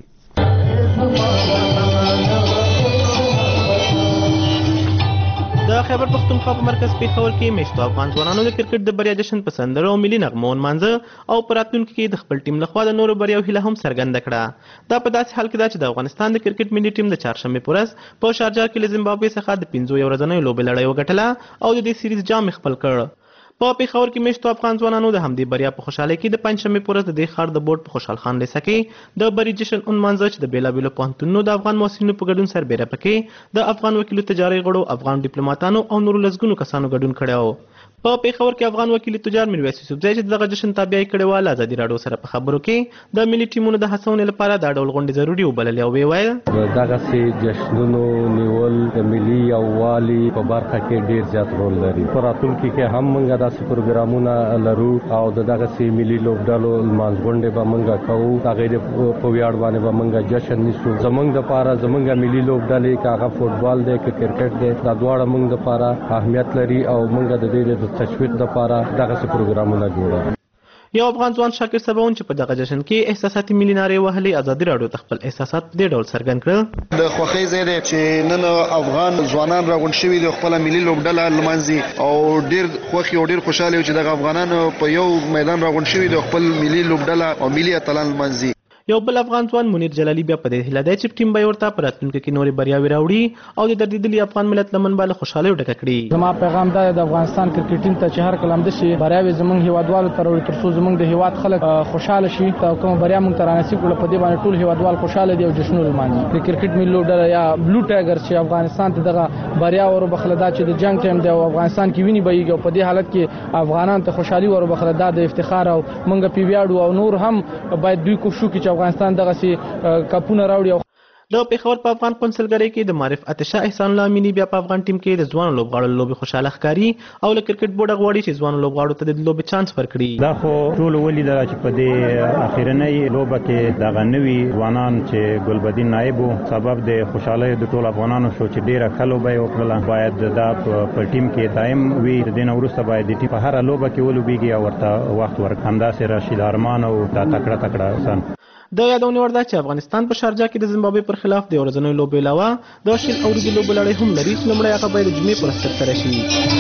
د خیبر پښتونخوا په مرکز پېښور کې میشتو افغان ځوانانو د کرکټ د بریا جشن په سندرو او ملي نغمو ونمانځه او په راتلونکي کې د خپل ټیم لخوا د نورو بریاو هیله هم څرګنده کړه. دا په داسې حال کې ده چې د افغانستان د کرکټ ملي ټیم د چهارشنبې په ورځ په شارجه کې له زیمبابوې څخه د پنځو یو ورځنیو لوبې لړۍ وګټله او د دې سیریز جام خپل کړ. په پېښور کې میشتو افغان ځوانانو د همدې بریا په خوشحالۍ کې د پنجشنبې په ورځ د دې ښار د بورډ په خوشحال خان لیسه کې د بري جشن ونمانځه چې د بېلابېلو پوهنتونونو د افغان محصلینو په ګډون سربېره پکې د افغان وکیلو تجاري غړو، افغان ډیپلوماتانو او نورو لسګونو کسانو ګډون کړی و. په پېښور کې افغان وکیل تجار میرویس یوسفزی چې دغه جشن تابعیت کړی و له ازادي راډیو سره په خبرو کې د ملي ټیمونو د هڅونې لپاره دا ډول غونډې ضروري وبللې او ویې ویل دغسې جشنونو نیول د ملي یووالي په برخه کې ډېر زیات رول لري. په راتلونکي کې هم موږ داسې پروګرامونه لرو او د دغسې ملي لوبډلو لمانځغونډې به موږ کوو. هغې په ویاړ باندې به موږ جشن نیسو. زموږ دپاره زموږ ملي لوبډلې که هغه فوټبال دی که کرکټ دی دا دواړه موږ دپاره اهمیت لري او موږ د دې د تشویق دپاره دغسې پروګرامونه جوړوو. یو افغان ځوان شاکر سباون چې په دغه جشن کې احساساتي ملي نارې وهلې ازادي راډیو ته خپل احساسات په دې ډول څرګند کړل. د خوښۍ ځای دی چې نن افغان ځوانان راغونډ شوي دي خپله ملي لوبډله لمانځي او ډېر خوښ او ډېر خوشحاله یو چې دغه افغانانو په یو میدان راغونډ شوي دي خپل ملي لوبډله او ملي اتلان لمانځي. یو بل افغان ځوان منیر جلالي بیا په دې هیله دی چې ټیم به یې ورته په راتلونکي کې نورې بریاوې راوړي او د دردېدلي افغان ملت لمن به له خوشحالیو ډکه کړي. زما پیغام دا دی د افغانستان کرکټ ټیم ته چې هر کله همداسې بریاوې زموږ هیوادوالو ته راوړي تر څو زموږ د هیواد خلک خوشحاله شي او کومه بریا موږ ته رانصیب کړله په دې باندې ټول هیوادوال خوشحاله دي او جشنونه لمانځي. د کرکټ ملي لوبډله یا بلو ټایګرز چې افغانستان ته دغه بریا وروبخله دا چې د جنګ ټایم دی او افغانستان کې وینې بهیږي او په دې حالت کې افغانان ته خوشحالي وروبخله دا د افتخار او موږ پې ویاړو او نور هم باید دوی کوښښ وکړي چې افغانستان دغسې کپونه راوړي. د پېښور په افغان قونسلګرۍ کې د معرف عطشه احسان الله امینی بیا په افغان ټیم کې د ځوانو لوبغاړو لوبې خوشاله ښکاري او له کرکټ بورډ غواړي چې ځوانو لوبغاړو ته د لوبې چانس ورکړي. دا خو ټول ولیدل چې په دې اخیرنۍ لوبه کې دغه نوي ځوانان چې ګلبدین نایب سبب د خوشحالۍ د ټول افغانانو شو چې ډیره ښه لوبه یې وکړله. باید دا په ټیم کې دایم وي. د دې نه وروسته باید د ټیم په هره لوبه کې ولوبېږي او ورته وخت ورکړي. همداسې راشد ارمان او دا تکړه تکړه انسان. د یادونې وړ ده چې افغانستان په شارجه کې د زیمبابوې پر خلاف د ورځنیو لوبې علاوه د شل اوریزې لوبو لړۍ هم لري چې لومړی هغه به د جمعې په ورځ ترسره شي.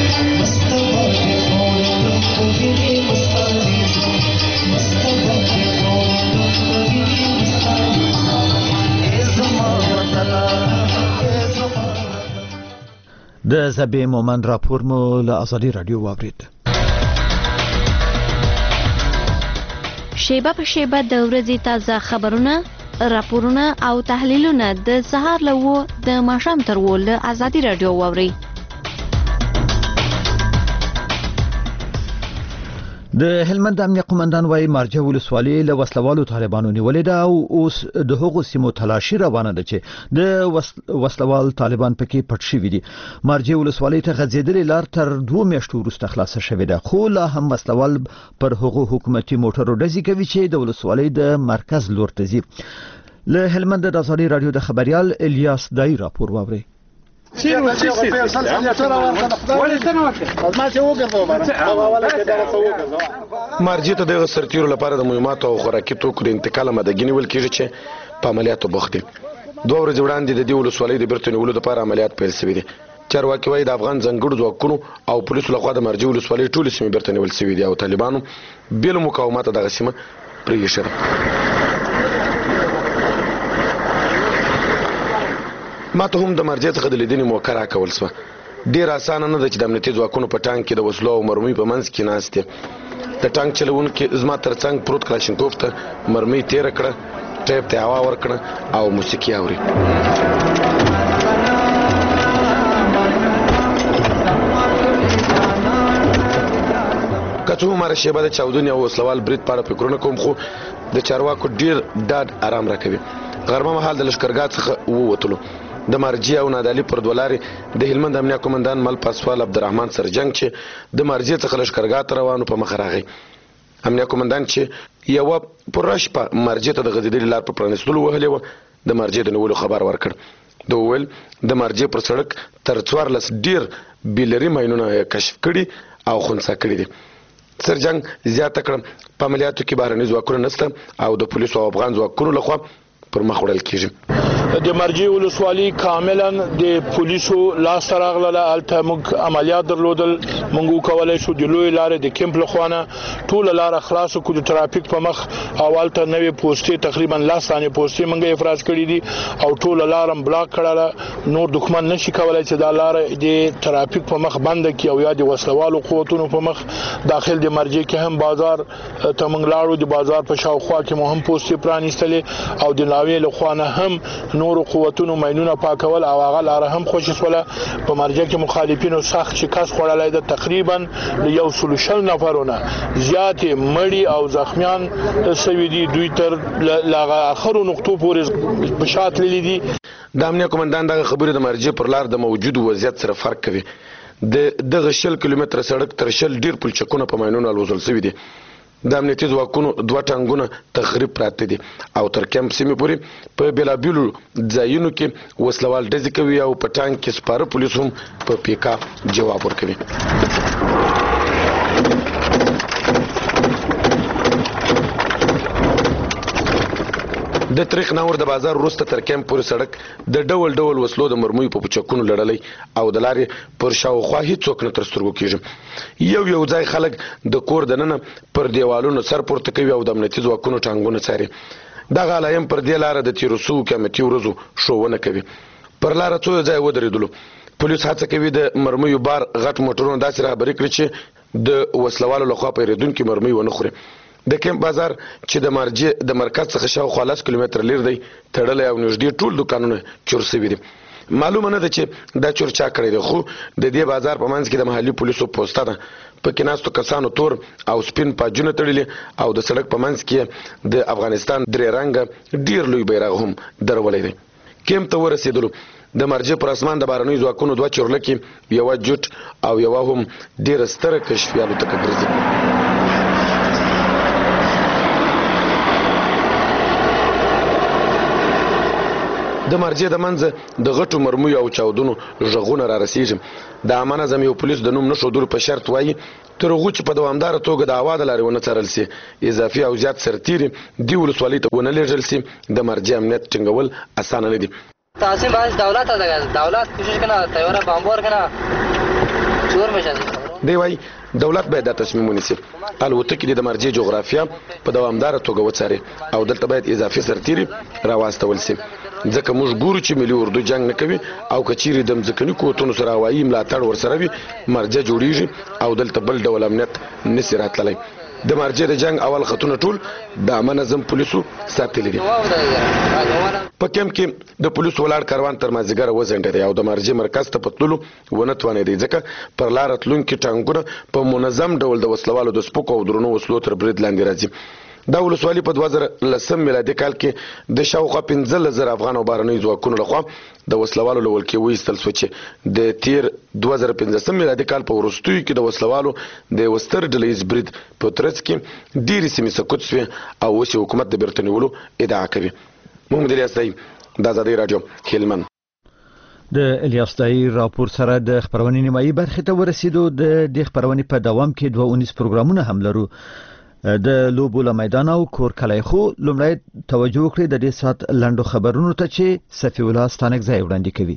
د زبې مومند راپور مو له آزادي راډیو واورید. شیبه په شیبه د ورځې تازه خبرونه، راپورونه او تحلیلونه د سهار له اوه د ماښام تر اوه له ازادي راډیو واورئ. د هلمند امنیه قومندان وايي مارجه ولسوالۍ له وسلوالو طالبانو نیولې ده او اوس د هغو سیمو تلاشي روانه ده چې د وسلوال طالبان پکې پټ شوي دي. مارجه ولسوالۍ ته غځېدلې لار تر دوه میاشتو وروسته خلاصه شوې ده، خو لا هم وسلوال پر هغو حکومتي موټرو ډزې کوي چې د ولسوالۍ د مرکز لور ته ځي. له هلمند د ازادي رادیو د خبريال الیاس دای راپور واوري. مارجې ته د سرتیرو لپاره د مهماتو او خوراکي توکو د انتقال آمادګي نیول کېږي چې په عملیاتو بوخت دي. دوه ورځې وړاندې د دې ولسوالۍ د بیرته نیولو لپاره عملیات پیل شوي دي. چارواکي وايي د افغان ځانګړو ځواکونو او پولیسو لخوا د مارجې ولسوالۍ ټولې سیمې بیرته نیول شوي دي او طالبانو بېلو مقاومته دغه سیمه پرېښې ده. ما ته هم د مارجې څخه د لیدنې موقع راکول شوه. ډېر اسانه نه ده چې د امنیتي ځواکونو په ټانک کې د وسلو او مرمۍ په منځ کې ناست دي. د ټانک چلوونکي زما تر څنګ پروت کلاشینکوف ته مرمۍ تېره کړه، ټیپ ته هوا ورکړه او موسیقي اوري. که څه هم هره شیبه د چاودنې او وسلوال برید په اړه فکرونه کوم، خو د چارواکو ډېر ډاډ آرام راکوي. غرمه مهال د لښکرګاه څخه ووتلو. د مارجې او نادعلي پر دوه لارې د هلمند امنیه قومندان مل پاسوال عبدالرحمن سرجنګ چې د مارجې څخه لښکرګاه ته روانو په مخه راغی. امنیه قومندان چې یوه پوره شپه مارجې ته د غځېدلې لار په پرانیستلو وهلې وه، د مارجې د نیولو خبر ورکړ. د وویل د مارجې پر سړک تر څوارلس ډېر بیلري ماینونه کشف کړي او خنثی کړي دي. سرجنګ زیاته کړه په عملیاتو کې بهرني ځواکونه نشته او د پولیسو او افغان ځواکونو لخوا پر مخ وړل کېږي. د مرجې ولسوالۍ کاملا د پولیسو لاس ته راغله. هلته موږ عملیات درلودل. موږ وکولی شو د لویې لارې د کیمپ له خوا نه ټوله لاره خلاصه کړو د ترافیک په مخ، او هلته نوې پوستې تقریبا لس دانې پوستې موږ افراز کړي دي او ټوله لاره هم بلاک کړله. نور دښمن نشي کولی چې دا لاره د ترافیک په مخ بنده کړي او یا د وسلوالو قوتونو په مخ. داخل د مرجې کې هم بازار ته موږ لاړو. د بازار په شاوخوا کې مو هم پوستې پرانیستلې او د ناوې له خوا نه هم نورو قوتونو ماینونه پاکول او هغه لاره هم خوشي سوله. په مرجې کې مخالفینو سخت شکست خوړلی ده. تقریبا د یو سل شل نفرونه زیاتې مړي او زخمیان سوي دي. دوی تر لاغه اخرو نقطو پورې په شا تللي دي. د امنیه قومندان دغه خبرې د مرجې پر لار د موجود وضعیت سره فرق کوي. د دغه شل کیلومتره سړک تر شل ډیر پلچکونه په ماینونو الوزول شوي دي. د امنیتي ځواکونو دوه ټانګونه تخریب پراته دي او تر کیمپ سیمې پورې په بېلابېلو ځایونو کې وسلوال ډزې کوي او په ټانک کې سپاره پولیس هم په پیکا جواب ورکوي. د طریق ناور د بازار وروسته تر کیمپ پورې سړک د ډول ډول وسلو د مرمیو په پوچکونو لړلی او د لارې پر شاوخوا هیڅوک نه تر سترګو کېږي. یو یو ځای خلک د کور دننه پر دیوالونو سر پورته کوي او د امنیتي ځواکونو ټانګونه څاري. دغه علایم پر دې لاره د تېرو سوو قیامتي ورځو ښوونه کوي. پر لاره څو ځای ودرېدلو. پولیس هڅه کوي د مرمیو بار غټ موټرونه داسې رهبري کړي چې د وسلوالو لخوا پیرودونکي مرمۍ ونه خوري. د کیمپ بازار چې د مارجې د مرکز څخه شاوخوا لس کیلومتره لرې دی تړلی او نږدې ټول دوکانونه چور شوي دي. معلومه نه ده چې دا چور چا کړی دی، خو د دې بازار په منځ کې د محلي پولیسو پوسته ده. پکې ناستو کسانو تور او سپین پاجونه تړلي او د سړک په منځ کې د افغانستان درې رنګه ډیر لوی بیرغ هم درولې دی. کیمپ ته ورسېدلو. د مرجې پر اسمان د بهرنیو ځواکونو دوه چورلکې، یوه جوټ او یوه هم ډیره ستره کشفي الوتکه ګرځي. د مرجې د منځه د غټو مرمیو او چاودنو غږونه را رسېږي. د عامه نظم یو پولیس د نوم نه ښودلو په شرط وایي تر هغو چې په دوامداره توګه د هوا د لارې ونه څارل سي، اضافي او زیات سرتیري دې ولسوالۍ ته ونه لېږل سي. د مرجې امنیت ټینګول اسانه نه دي. تاسیم باید دولت ته دولت کوشش کنه تیاره بمبار کنه چور میشه. دی وایي دولت باید دا تصمیم ونیسي. الوتکې د مرجې جغرافیه په دوامداره توګه وڅاري او دلته باید اضافي سرتیري راواستول سي. ځکه موږ ګورو چې ملي اردو جنگ نه کوي او که چیرې د مځکني قوتونو سره هوایي ملاتړ ورسره وي مرجه جوړیږي او دلته بل ډول امنیت نسي راتللی. د مارجې د جنگ اول خطونه ټول د منظم پولیسو ساتلي دي. په کمپ کې د پولیسو ولاړ کاروان تر مازیګر وزنډ دی او د مارجې مرکز ته پتللو ونه توانې دی ځکه پر لار تلونکي ټانګونه په منظم ډول د وسلوالو د سپوکو او درونو وسلو تر برید لاندې راځي. دا ولسوالي په دوه زره لسم میلادي کال کې د شاوخوا پنځلس زره افغان او بهرنیو ځواکونو لخوا د وسلوالو له ولکې وایستل شو چې د تیر دوه زره پنځلسم میلادي کال په وروستیو کې د وسلوالو د یوه ستر ډلهییز برید په ترڅ کې ډېرې سیمې سقوط شوې او اوس یې حکومت د بیرته نیولو ادعا کوي. محمد الیاس دی، د ازادۍ راډیو، هلمند. د الیاس دای راپور سره د خبرونې نیمایي برخې ته ورسېدو. د دې خبرونې په دوام کې دوه اونیز پروګرامونه هم لرو. د لوبو له میدان او کور کلی، خو لومړی توجه وکړئ د دې ساعت لنډو خبرونو ته چې صفي الله ستانکزی وړاندې کوي.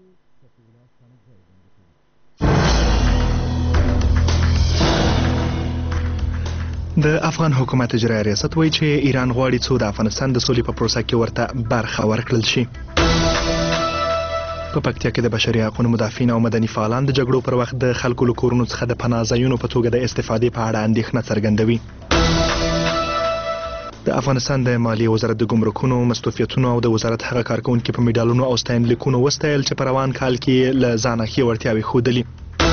د افغان حکومت اجرایي ریاست وایي چې ایران غواړي څو د افغانستان د سولې په پروسه کې ورته برخه ورکړل شي. په پکتیا کې د بشري حقوقو مدافعین او مدني فعالان د جګړو پر وخت د خلکو له کورونو څخه د پناه ځایونو په توګه د استفادې په اړه اندېښنه څرګندوي. د افغانستان د مالیې وزارت د ګمرکونو، مستوفیتونو او د وزارت هغه کارکونکي په میډالونو او ستاینلیکونو وستایل چې په روان کال کې له ځانه ښې وړتیاوې ښودلي.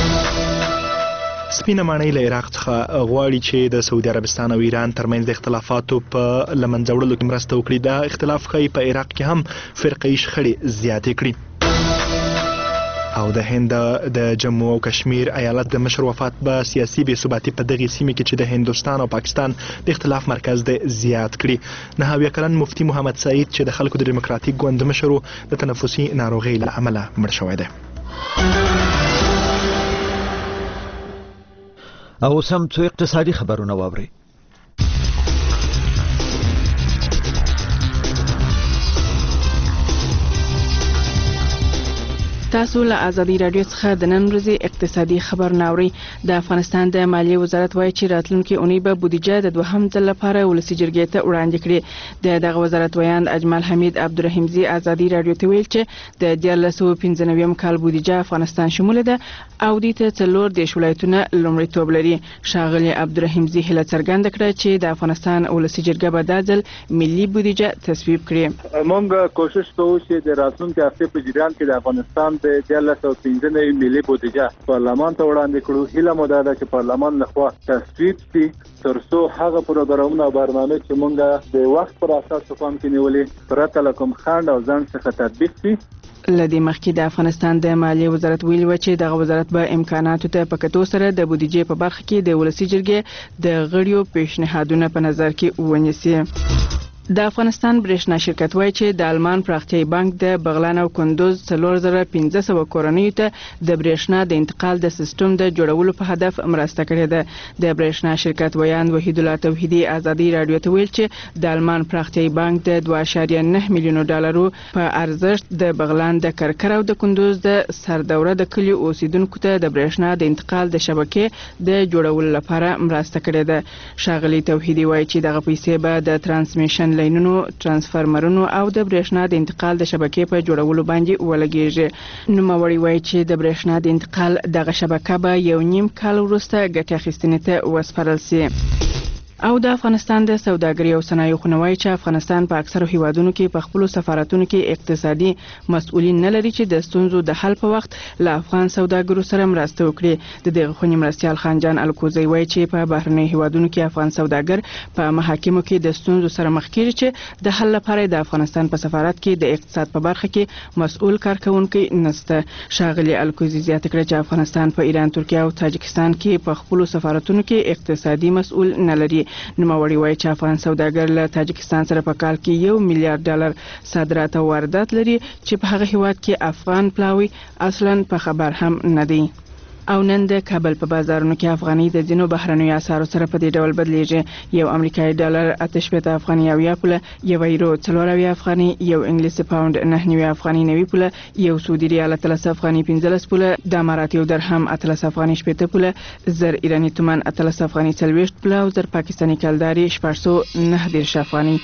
سپینه ماڼۍ له عراق څخه غواړي چې د سعودي عربستان او ایران ترمنځ د اختلافاتو په له منځه وړلو کې مرسته وکړي. دا اختلاف ښایي په عراق کې هم فرقه‌یي شخړې زیاتې کړي. او د هند د جموں او کشمیر ایالت د مشر وفات به سیاسي بې ثباتي په دغه سیمه کې چې د هندوستان او پاکستان د اختلاف مرکز دی زیات کړي. نه اویا کلن مفتي محمد سعید چې د خلکو د دیموکراتیک ګوند مشر د تنفسي ناروغۍ له امله مړ شوی دی. او سم څو اقتصادي خبرونه واوري. تاسو له ازادي رادیو څخه د نن ورځې اقتصادي خبر ناوړي. د افغانستان د مالیې وزارت وایي چې راتلونکي اونۍ به بودیجه د دوهم ځل لپاره ولسي جرګې ته وړاندې کړي. د دغه وزارت ویاند اجمل حمید عبدالرحیمزي ازادي رادیو ته ویل چې د دیارلس سوه پنځه نوي کال بودیجه افغانستان شموله ده او دې ته څلور دېرش ولایتونه لومړیتوب لري. ښاغلي عبدالرحیمزي هیله څرګنده کړه چې د افغانستان ولسي جرګه به دا ځل ملي بودیجه تصویب کړي. موږ کوشش کوو چې د راتلونکي هفتې په جریان کې د افغانستان د دیارلس سوه پنځه نوي ملي بودیجه پارلمان ته وړاندې کړو. هیله مو دا ده چې پارلمان لخوا تصویب شي ترڅو هغه پروګرامونه او برنامه چې موږ د وخت پر اساس په پام کې نیولې پرته له کوم خنډ او ځنډ څخه تطبیق شي. لدی مخکې د افغانستان د مالیې وزارت ویلي و چې دغه وزارت به امکاناتو ته په کتو سره د بودیجې په برخه کې د ولسي جرګې د غړیو پیشنهادونه په نظر کې ونیسي. د افغانستان برېښنا شرکت وایي چې د آلمان پراختیایي بانک د بغلان او کندوز څلور زره پنځه سوه کورنیو ته د برېښنا د انتقال د سیستم د جوړولو په هدف مرسته کړې ده. د برېښنا شرکت ویاند وحید الله توحیدي ازادي رادیو ته ویل چې د آلمان پراختیایي بانک د دوه اعشاریه نه میلیونو ډالرو په ارزښت د بغلان د کرکر او د کندوز د سردوره د کلیو اوسیدونکو ته د برېښنا د انتقال د شبکې د جوړولو لپاره مرسته کړې ده. ښاغلي توحیدي وایي چې دغه پیسې به د ترانسمیشن لاینونو، ترانسفارمرونو او د برېښنا د انتقال د شبکې په جوړولو باندې ولګیږي. نوموړي وایي چې د برېښنا د انتقال دغه شبکه به یو نیم کال وروسته ګټې اخیستنې ته وسپارل شي. او د افغانستان د سوداګرۍ او صنایعو خونه وایي چې افغانستان په اکثرو هیوادونو کې په خپلو سفارتونو کې اقتصادي مسؤلین نه لري چې د ستونزو د حل په وخت له افغان سوداګرو سره مرسته وکړي. د دغه خونې مرستیال خانجان الکوزی وایي چې په بهرنیو هیوادونو کې افغان سوداګر په محاکمو کې د ستونزو سره مخ کیږي چې د حل لپاره د افغانستان په سفارت کې د اقتصاد په برخه کې مسؤل کارکونکي نشته. ښاغلي الکوزی زیاته کړه چې افغانستان په ایران، ترکیه او تاجکستان کې په خپلو سفارتونو کې اقتصادي مسؤل نه لري. نوموړي وایي چې افغان سوداګر له تاجکستان سره په کال کې یو میلیارډ ډالر صادرات او واردات لري چې په هغه هیواد کې افغان پلاوی اصلا په خبر هم نه دی. او نن د کابل په بازارونو کې افغاني د ځینو بهرنیو اسعارو سره په دې ډول بدلیږي. یو امریکایي ډالر اته شپېته افغاني اویا پوله، یو یورو څلور اویا افغاني، یو انګلیسي پاوند نه نوي افغاني نوي پوله، یو سعودي ریال اتلس افغاني پنځلس پوله، د اماراتي درهم اتلس افغاني شپېته پوله، زر ایراني تومان اتلس افغاني څلوېښت پوله او زر پاکستاني کلداري شپږ سوه نه دېرش افغاني.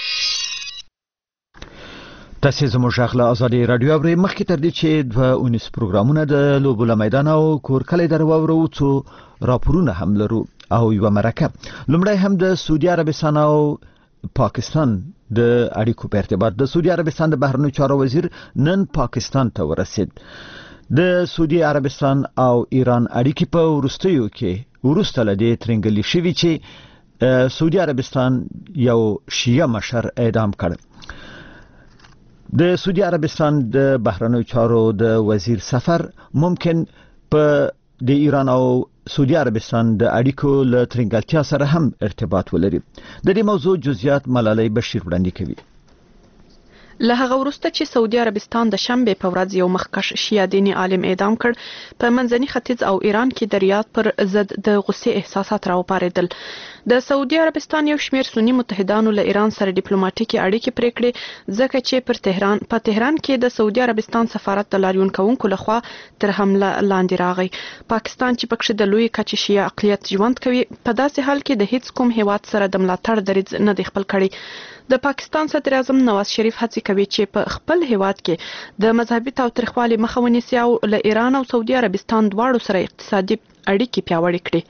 تاسو زموږ غږ ازادي رادیو اورئ. مخکې تر دې چې دوه اونیس پروګرامونه د لوبو له میدان او کور کلی در واورو څو راپورونه هم لرو. او یو مرکه. لومړی هم د سعودي عربستان او پاکستان د اړیکو په ارتباط. د سعودي عربستان د بهرنیو چارو وزیر نن پاکستان ته ورسید. د سعودي عربستان او ایران اړیکې په وروستیو کې وروسته لدې ترنګلې شوې چې سعودي عربستان یو شیعه مشر اعدام کړ. د سعودي عربستان د بهرنیو چارو د وزیر سفر ممکن په د ایران او سعودي عربستان د اړیکو له ترنګلتیا سره هم ارتباط ولري. د دې موضوع جزئیات ملالۍ بشیر وړاندې کوي. له هغه وروسته چې سعودي عربستان د شنبه په ورځ یو مخکښ شیعه دیني عالم اعدام کړ، په منځني ختیځ او ایران کې د ریاض پر ضد د غصې احساسات راوپارېدل. د سعودي عربستان یو شمېر سنی متحدانو له ایران سره ډیپلوماټیکي اړیکې پرې کړې، ځکه چې پر تهران په تهران کې د سعودي عربستان سفارت د لاریون کوونکو لخوا تر حمله لاندې راغی. پاکستان چې پکښې د لوی کچې شیعه اقلیت ژوند کوي، په داسې حال کې د هیڅ کوم هیواد سره د ملاتړ دریځ نه دی خپل کړی. د پاکستان صدر اعظم نواز شریف هڅې کوي چې په خپل هیواد کې د مذهبي تاوتریخوالي مخه ونیسي او له ایران او سعودي عربستان دواړو سره اقتصادي اړیکې پیاوړې کړي.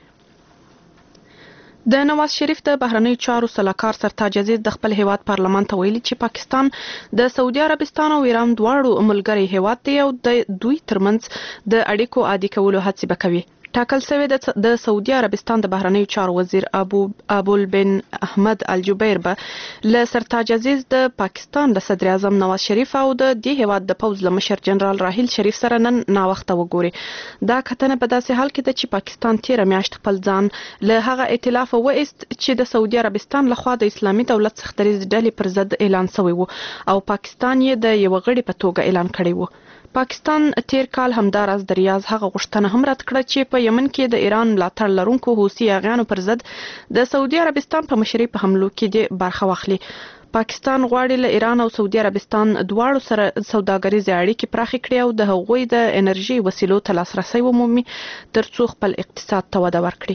د نواز شریف د بهرنیو چارو سلاکار سرتاج عزیز د خپل هیواد پارلمان ته ویلي چې پاکستان د سعودي عربستان او ایران دواړو ملګری هیواد دی او د دوی ترمنځ د اړیکو عادي کولو هڅې به کوي. ټاکل شوی د سعودي عربستان د بهرنیو چارو وزیر ابو ابول بن احمد الجبیر به له سرتاج عزیز د پاکستان د صدر اعظم نواز شریف او د دې هیواد د پوځ له مشر جنرال راحیل شریف سره نن ناوخته وګوري. دا کتنه په داسې حال کې ده چې پاکستان تیره میاشت خپل ځان له هغه ائتلاف وایست چې د سعودي عربستان لخوا د اسلامي دولت څښتنیز ډلې پر ضد اعلان شوی و او پاکستان یې د یو غړي په توګه اعلان کړی و. پاکستان تیر کال همداراز د ریاض هغه غوښتنه هم رد کړه چې په یمن کې د ایران ملاتړ لرونکو حوثي اغیانو پر ضد د سعودي عربستان په مشرۍ په حملو کې د برخه واخلي. پاکستان غواړي له ایران او سعودي عربستان دواړو سره سوداګریزې اړیکې پراخې کړي او د هغوی د انرژي وسیلو ته لاسرسی ومومي ترڅو خپل اقتصاد ته وده ورکړي.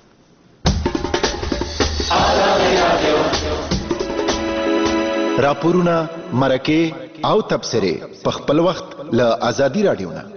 راپورونه، مرکې او تبصره په خپل وخت له ازادي رادیو نه.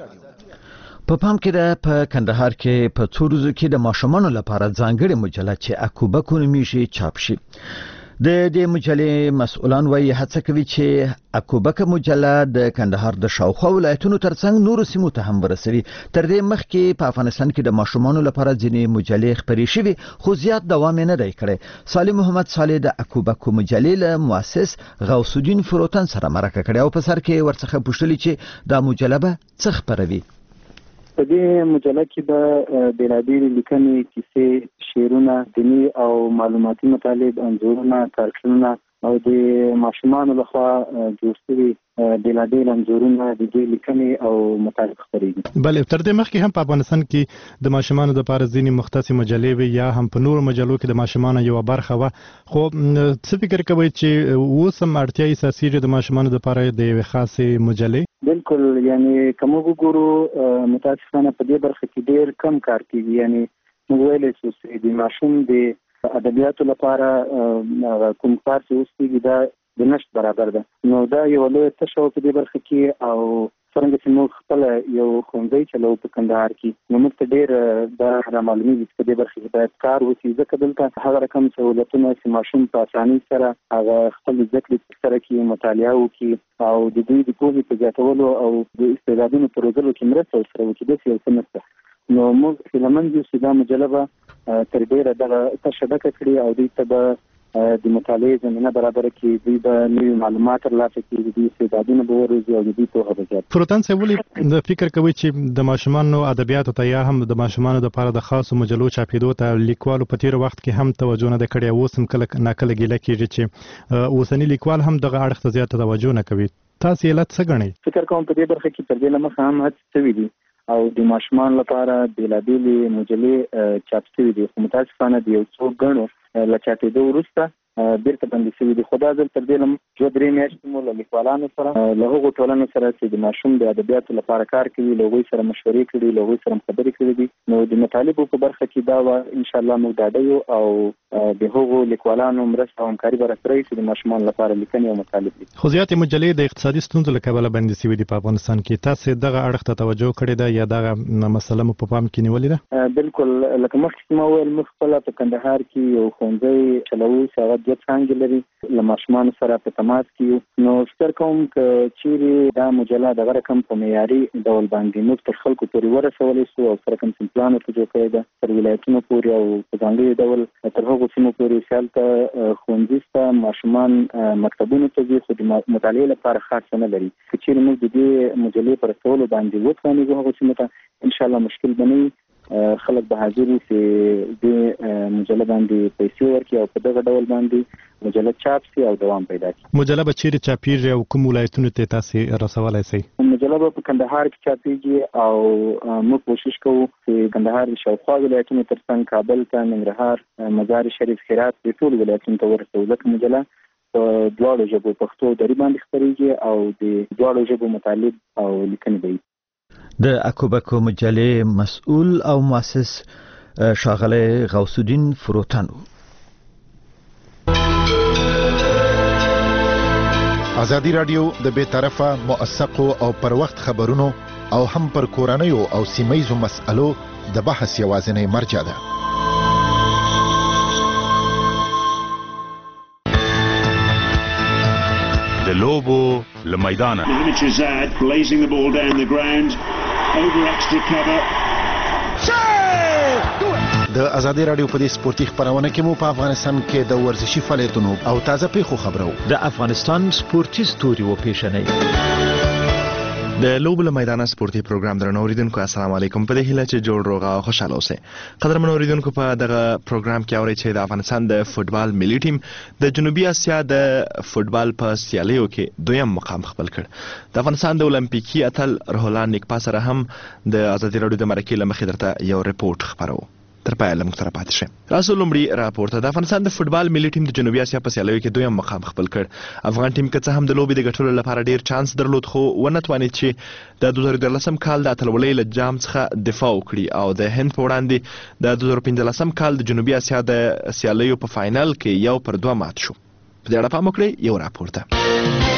په پام کې ده په کندهار کې په څو ورځو کې د ماشومانو لپاره ځانګړې مجله چې اکوبکو نومیږي چاپ شي. د دې مجلې مسؤلان وايي هڅه کوي چې اکوبکه مجله د کندهار د شاوخوا ولایتونو ترڅنګ نورو سیمو ته هم ورسوي. تر دې مخکې په افغانستان کې د ماشومانو لپاره ځینې مجلې خپرې شوي خو زیات دوام نه دی کړی. صالح محمد صالح د اکوبکو مجلې له مؤسس غوث الدین فروتن سره مرکه کړې او په سر کې ورڅخه پوښتلي چې دا مجله به څه خپروي. په دې مجله کې به بېلابېلې لیکنې، کیسې، شعرونه، دیني او معلوماتي مطالب، انځورونه، کارټونونه او د ماشومانو لخوا جوړ شوي بېلابېل انځورونه، د دې لیکنې او مطالب خپرېږي. بلې تر دې مخکې هم په افغانستان کې د ماشومانو دپاره ځینې مختصې مجلې وي یا هم په نورو مجلو کې د ماشومانو یوه برخه وه، خو څه فکر کوئ چې اوس هم اړتیا احساسېږي د ماشومانو دپاره د یوې خاصې مجلې؟ بالکل، یعنی که موږ وګورو متاسفانه په دې برخه کې ډېر کم کار کېږي. یعنی موږ ویلی شو چې د ماشوم د ادبیاتو لپاره کوم کار چې اوس کېږي دا د نشت برابر ده. نو دا یوه لویه تشه په دې برخه کې او څرنګه چې موږ خپله یو ښوونځی چلوو په کندهار کې، نو موږ ته ډېر دا رامعلومېږي چې په دې برخه کې باید کار وشي، ځکه دلته هغه رقم سهولتونه چې ماشوم په اسانۍ سره هغه خپل زده کړې ترسره کړي، مطالعه وکړي او د دوی د پوهې په زیاتولو او د استعدادونو په روزلو کې مرسته ورسره وکړي، داسې یو څه نشته. نو موږ هیلهمند یو چې دا مجله به تر ډېره دغه تشه ډکه کړي او دوی ته به د مطالعې زمینه برابره کړي، دوی به نوي معلومات ترلاسه کړي، د دوی استعدادونه به وروزي او د دوی پوهه به زیاته. فروتن صاحب ولې د فکر کوي چې د ماشومانو ادبیاتو ته یا هم د ماشومانو دپاره د خاصو مجلو چاپېدو ته لیکوالو په تېر وخت کې هم توجه نه ده کړې، اوس هم کله ناکله ګیله کېږي چې اوسني لیکوال هم دغه اړخ ته زیاته توجه نه کوي؟ تاسې علت څه ګڼئ؟ فکر کوم په دې برخه کې تر دې له مخه هم هڅې شوي دي او د ماشومان لپاره بېلابېلې مجلې چاپ شوي دي، خو متاسفانه د یو څو ګڼو له چاپېدو وروسته بیرته بندي شوي دي. خو دا ځل تر دې لم دوه درې میاشتې مو له لیکوالانو سره له هغو ټولنو سره چې د ماشوم د ادبیاتو لپاره کار کوي له هغوی سره مشورې کړي، له هغوی سره خبرې کړي دي. نو د مطالبو په برخه کې دا وه انشاءالله موږ ډاډه یو او د هغو لیکوالانو مرسته او همکاري به راسره وي چې د ماشومانو لپاره لیکنې او مطالب دي. خو زیاتې مجلې د اقتصادي ستونزو له کبله بندي شوي دي په افغانستان کې. تاسې دغه اړخ ته توجه کړې ده یا دغه مسله مو په پام کې نیولې ده؟ بالکل، لکه مخکې ما وویل موږ خپله په کندهار کې یو ښوونځی چلوو چې هغه دوه څانګې لري، له ماشومانو سره په تماس کې یو. نو فکر کوم که چیرې دا مجله دغه رقم په معیاري ډول باندې موږ تر خلکو پورې ورسولی سو او سره کوم پلان ورته جوړ کړی ده تر ولایتونو پورې او په ځانګړي ډول تر هغو سیمو پورې چې هلته ښوونځي شته، ماشومان مکتبونو ته ځي خو د مطالعې لپاره خاص نه لري. که چیرې موږ د دې مجلې په رسولو باندې وتوانېږو هغو سیمو ته انشاءالله مشکل به نه وي، خلک به حاضر وي چې دې مجله باندې پیسې ورکړي او په دغه ډول باندې مجله چاپ شي او دوام پیدا کړي. مجله به چیرې چاپیږي او کوم ولایتونو ته تاسې رسولی شئ؟ مجله به په کندهار کې چاپیږي او موږ کوشش کوو چې کندهار د شاوخوا ولایتونو تر څنګ کابل ته، ننګرهار، مزار شریف، هرات د ټولو ولایتونو ته ورسوو، ځکه مجله په دواړو ژبو پښتو او دري باندې خپرېږي او د دواړو ژبو مطالب او لیکنې به وي. د اکوبکو مجلې مسؤل او مؤسس ښاغلی غوث الدین فروتن. ازادي راډیو د بې طرفه، موثقو او پر وخت خبرونو او هم پر کورنیو او سیمهیزو مسألو د بحث یوازینی مرجع ده. د لوبو له میدانه د ازادي راډیو په دې سپورتي خبرونه کې مو په افغانستان کې د ورزشي فعالیتونو او تازه پیښو خبرو د افغانستان سپورتي ستوري و پیښنې د لوبو له میدانه سپورتي پروګرام درنو اوریدونکو السلام علیکم. په دې هیله چې جوړ روغ او خوشاله اوسئ. قدرمن اوریدونکو په دغه پروګرام کې اورئ چې د افغانستان د فوتبال ملي ټیم د جنوبي اسیا د فوتبال په سیالیو کې دویم مقام خپل کړ. د افغانستان د اولمپیکي اتل رحولان نیکپا سره هم د ازادي راډیو د مرکې له مخې درته یو ریپورت خبرو. تر پایه لمونږ سره پاتې شئ. راسو لومړی راپورته د افغانستان د فوتبال ملي ټیم د جنوبي اسیا په سیالیو کې دویم مقام خپل کړ. افغان ټیم که څه هم د لوبې د ګټلو لپاره ډیر چانس درلود خو ونه توانید چې د دوه زره دولسم کال د اتلولۍ له جام څخه دفاع وکړي او د هند په وړاندې د دوه زره پنځلسم کال د جنوبي اسیا د سیالیو په فاینل کې یو پر دوه مات شو. په دې اړه پام وکړئ. یو راپورته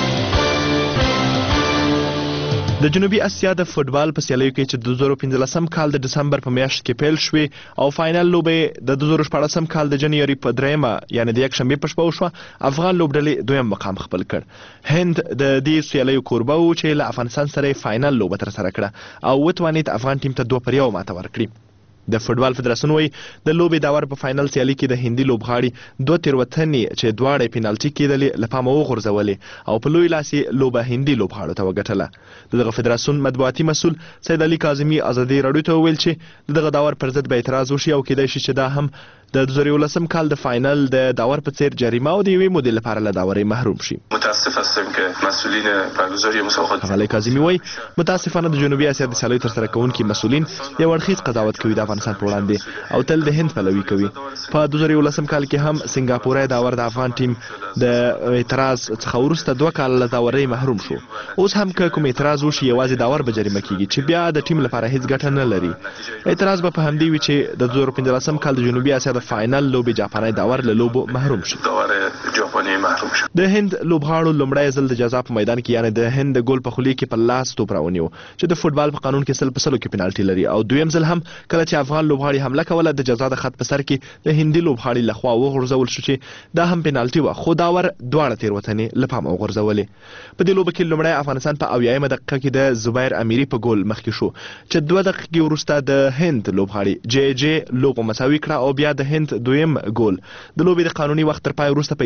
د جنوبي اسیا د فوتبال په سیالیو کې چې د دوه زره پنځلسم کال د دسمبر په میاشت کې پیل شوې او فاینل لوبې د دوه زره شپاړسم کال د جنوري په دریمه یعنی د یکشنبې په شپه وشوه، افغان لوبډلې دویم مقام خپل کړ. هند د دې سیالیو کوربه و چې له افغانستان سره فاینل لوبه ترسره کړه او وتوانید افغان ټیم ته دوه پر یو ماته ورکړي. د فوتبال فدراسیون وایي د لوبې داور په فاینل سیالي کې د هندي لوبغاړي دوه تیروتنې چې دواړه پینالټي کېدلې له پامه وغورځولې او په لوی لاس یې لوبه هندي لوبغاړو ته وګټله. دغه فدراسیون مطبوعاتي مسؤل سید علي کاظمي ازادي راډیو ته وویل چې دغه داور پر ضد به اعتراض وشي او کېدای شي چې دا هم د دوه زره یولسم کال د فاینل د داور په څیر جریمه او د یوې مودې لپاره له داورۍ محروم شي. متاسف هستم که مسئولین برگزاری مسابقات علي کاظمي وایي متاسفانه د جنوبي اسیا د سیالیو ترسره کوونکي مسؤلین یو اړخیز قضاوت کوي د افغانستان په وړاندې او تل د هند پلوي کوي. په دوه زره یولسم کال کې هم سنگاپوري داور د افغان ټیم د اعتراض څخه وروسته دوه کال له داورۍ محروم شو. اوس هم که کوم اعتراض وشي یوازې داور به جریمه کیږي چې بیا د ټیم لپاره هیڅ ګټه نه لري. اعتراض به په همدې وي چې د دوه زره پنځلسم کال د جنوبي اسیا د فاینل لوبې جاپاني داور له لوبو محروم شو. داور جاپاني محروم شو. د هند لوبغاړو لومړی ځل د جزا په میدان کې یعنی د هند د ګول په خولي کې په لاس توپ راونیو چې د فوتبال په قانون کې سل په سلو کې پنالټي لري او دویم ځل هم کله چې افغان لوبغاړي حمله کوله د جزا د خط په سر کې د هندي لوبغاړي لخوا وغورځول شو چې دا هم پنالټي و خو داور دواړه تیروتنې له پامه وغورځولې. په دې لوبه کې لومړی افغانستان په اویایمه دقیقه کې د زبیر امیري په ګول مخکې شو چې دوه دقیقې وروسته د هند لوبغاړي جې جې لوبه مساوي کړه او بیا د هند دویم ګول د لوبې د قانوني وخت تر پای وروسته په اضافي وخت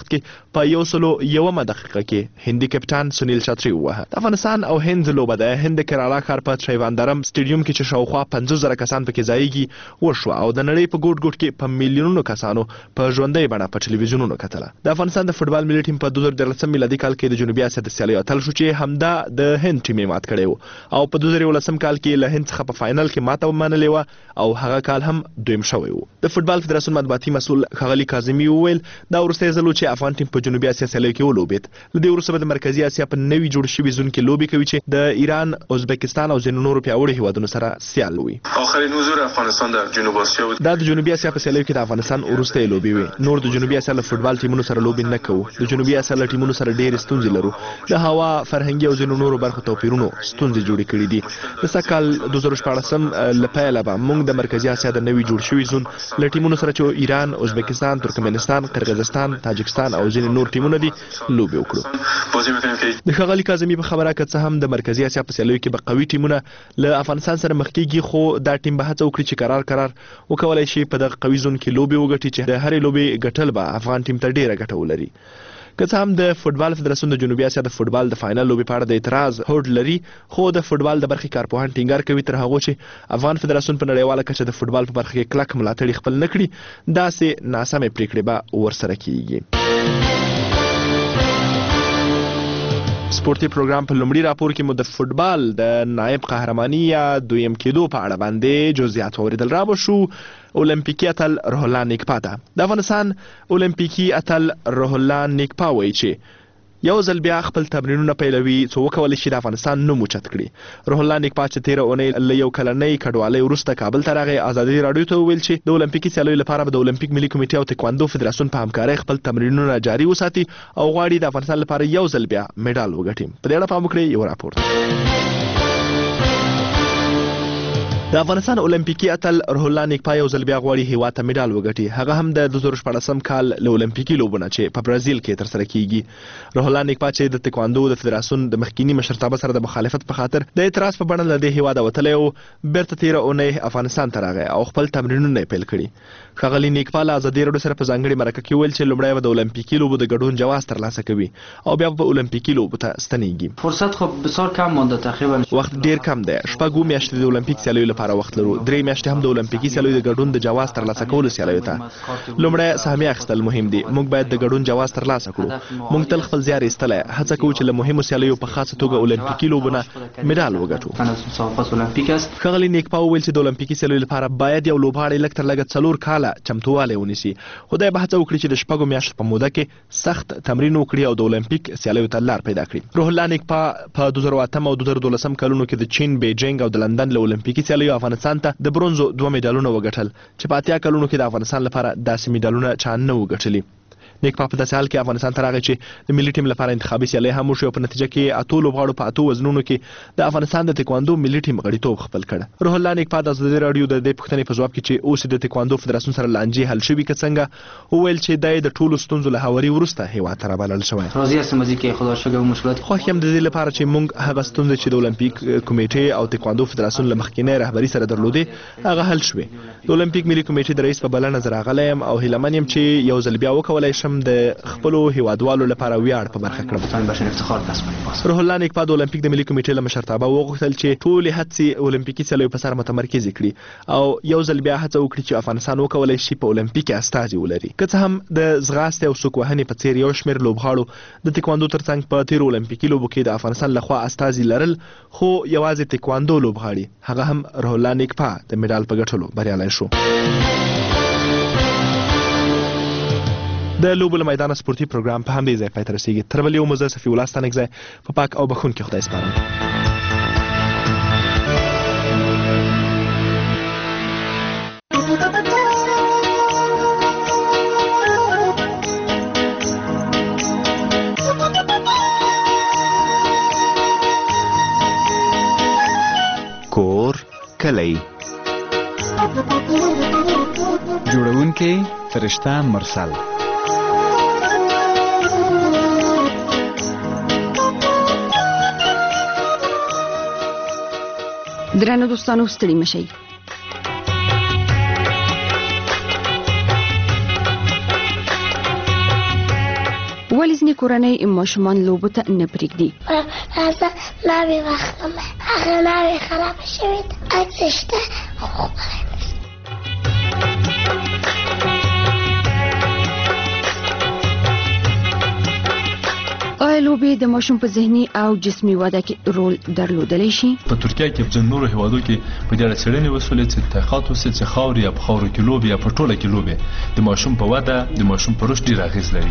وخت کې په یو سلو یومه دقیقه کې هندي کپټان سنیل چتری ووهه. د افغانستان او هند لوبه د هند کرالا ښار په تریواندرم سټیډیوم کې چې شاوخوا پنځوس زره کسان پکې ځایږي وشوه او د نړۍ په ګوټ ګوټ کې په میلیونونو کسانو په ژوندۍ بڼه په ټلویزیونونو کتله. د افغانستان د فوټبال ملي ټیم په دوه زره دولسم میلادي کال کې د جنوبي اسیا د سیالیو اتل شو چې همدا د هند ټیم مات کړی و او په دوه زره یولسم کال کې له هند څخه په فائنل کې ماته ومنلې و او هغه کال هم دویم شوی و. د فوټبال فدراسیون مطبوعاتي مسؤل ښاغلي کاظمي وویل دا وروستی ځل و چې افغان ټیم په جنوبي اسیا سیالیو کې ولوبېد. له دې وروسته به د مرکزي اسیا په نوي جوړ شوي زون کې لوبې کوي چې د ایران، ازبکستان او ځینو نورو پیاوړو هیوادونو سره سیال وي. آخرین حضور افغانستان در جنوب آسیا بود. دا د جنوبي اسیا په سیالیو کې د افغانستان وروستۍ لوبې وي. نور د جنوبي اسیا له فوټبال ټیمونو سره لوبې نه کوو. د جنوبي اسیا له ټیمونو سره ډېرې ستونزې لرو. د هوا، فرهنګي او ځینو نورو برخو توپیرونو ستونزې جوړې کړې دي. د سږ کال دوه زره شپاړسم له پیله به موږ د مرکزي اسیا د نوي جوړ شوي زون له ټیمونو سره چې ایران، ازبکستان، ترکمنستان، قرغیزستان، تاجکستان او ځینې نور ټیمونه دي لوبې وکړو. د ښاغلي کاظمي په خبره که څه هم د مرکزي اسیا په سیالیو کې به قوي ټیمونه له افغانستان سره مخ کېږي خو دا ټیم به هڅه وکړي چې قرار قرار وکولای شي په دغه قوي زون کې لوبې وګټي چې د هرې لوبې ګټل به افغان ټیم ته ډېره ګټه ولري. که څه هم د فوټبال فدراسیون د جنوبي اسیا د فوټبال د فائنل لوبې په اړه د اعتراض هوډ لري خو د فوټبال د برخې کارپوهان ټینګار کوي تر هغه چې افغان فدراسیون په نړیواله کچه د فوټبال په برخه کې کلک ملاتړ خپل نه کړي داسې ناسمې پریکړې به ورسره کیږي. سپورتي پروګرام په لومړي راپور کې مو د فوټبال د نائب قهرماني یا دویم کېدو په اړه باندې جزئیات واوریدل. را به شو اولمپیکي اتل روح الله نیکپا ته. د افغانستان اولمپیکي اتل روح الله نیکپا وایي چې یو ځل بیا خپل تمرینونه پیلوي څو وکولی شي د افغانستان نوم اوچت کړي. روح الله نیکپا چې تېره اونۍ له یو کلنۍ کډوالۍ وروسته کابل ته راغی ازادي راډیو ته وویل چې د اولمپیکي سیالیو لپاره به د اولمپیک ملي کمیټې او تکواندو فدراسیون په همکارۍ خپل تمرینونه جاري وساتي او غواړي د افغانستان لپاره یو ځل بیا میډال وګټي. په دې اړه پام وکړئ یو راپور. د افغانستان اولمپیکي اتل روح الله نیکپا یو ځل بیا غواړي هیواد ته میډال وګټي. هغه هم د دوه زره شپاړسم کال له اولمپیکي لوبو نه چې په برازیل کې ترسره کیږي. روح الله نیکپا چې د تکواندو د فدراسیون د مخکینی مشرتابه سره د مخالفت په خاطر د اعتراض په بڼه له دې هیواده وتلی و بیرته تېره اونۍ افغانستان ته راغی او خپل تمرینونه یې پیل کړي. ښاغلي نیکپا له ازادي راډیو سره په ځانګړې مرکه کې وویل چې لومړی به د اولمپیکي لوبو د ګډون جواز ترلاسه کوي او بیا به اولمپیکي لوبو ته ستنیږي. فرصت خو بسیار کم مونده تقریبا وخت ډیر کم دی. شپږ اووه میاشتې د اولمپیک سیالیو لپاره وخت لرو. درې میاشتې هم د اولمپیکي سیالیو د ګډون د جواز ترلاسه کولو سیالیو ته. لومړی سهمیه اخیستل مهم دي. موږ باید د ګډون جواز ترلاسه کړو. موږ تل خپل زیار ایستلی هڅه کوو چې له مهمو سیالیو په خاصه توګه اولمپیکي لوبو نه میډال وګټو. ښاغلي نیکپا وویل چې د اولمپیکي سیالیو لپاره باید یو لوبغاړی لږ تر لږه څلور کاله چمتووالی ونیسي. خدای به هڅه وکړي چې د شپږو میاشتو په موده کې سخت تمرین وکړي او د اولمپیک سیالیو ته لار پیدا کړي. روح الله نیکپا په دوه زره اتم او دوه زره دولسم کلونو کې د چین، بیجینګ او د لندن له اولمپیکي سیالیو افغانستان ته د برونزو دوه میډالونه وګټل چې په اتیا کلونو کې د افغانستان لپاره داسې میډالونه چا نه وو ګټلي. نیکپا په داسې حال کې افغانستان ته راغی چې د ملي ټیم لپاره انتخابي سیالۍ هم وشوې او په نتیجه کې اتو لوبغاړو په اتو وزنونو کې د افغانستان د تکواندو ملي ټیم غړیتوب خپل کړ. روح الله نیکپا د ازادي راډیو د دې پوښتنې په ځواب کې چې اوس د تکواندو فدراسیون سره لانجې حل شوي که څنګه وویل چې دا د ټولو ستونزو له هواري وروسته هیواد ته رابلل شوی. راضي یاست مزي کې خدا شکر او مشکلات خوښ یم د دې لپاره چې موږ هغه ستونزې چې د اولمپیک کمیټې او تکواندو فدراسیون له مخکینۍ رهبري سره درلودې هغه حل شوې. د اولمپیک ملي کمیټې د رئیس په بلنه زه راغلی یم او هیله من یم چې یو ځل بیا وکولی شم د خپلو هیوادوالو لپاره ویاړ په برخه کړم. روح الله نیکپا د اولمپیک د ملي کمیټې له مشرتابه وغوښتل چې ټولې هڅې اولمپیکي سیالیو په سر متمرکزې کړي او یو ځل بیا هڅه وکړي چې افغانستان وکولی شي په اولمپیک کې استازي ولري. که څه هم د ځغاستې او سوک وهنې په څیر یو شمېر لوبغاړو د تکواندو ترڅنګ په تیرو اولمپیکي لوبو کې د افغانستان لخوا استازي لرل خو یوازې تکواندو لوبغاړي هغه هم روح الله نیکپا د میډال په ګټلو بریالی شو. د لوبو له میدانه سپورتي پروګرام په همدې ځای پای ته رسیږي. تر بل یو مو زه صفي الله ستانکزی په پاک او بخښونکي خدای سپارم. کور کلی جوړونکی فرشته مرسل. درنو دوستانو ستړي مشئ. ولې ځینې کورنۍ ماشومان لوبو ته نه پرېږدي. راځه ناوې واخلم، هغه ناوې خرابه شوې ده، عکس شته خو آیا لوبې د ماشوم په ذهني او جسمي وده کې رول درلودلی شي؟ په ترکیه کې په نورو هیوادو کې په ډېره څېړنې وسولې چې تحقیقات وسي چې خاورې یا په خاورو کې لوبې یا په ټوله کې لوبې د ماشوم په وده د ماشوم په رشد ډېر اغېز لري.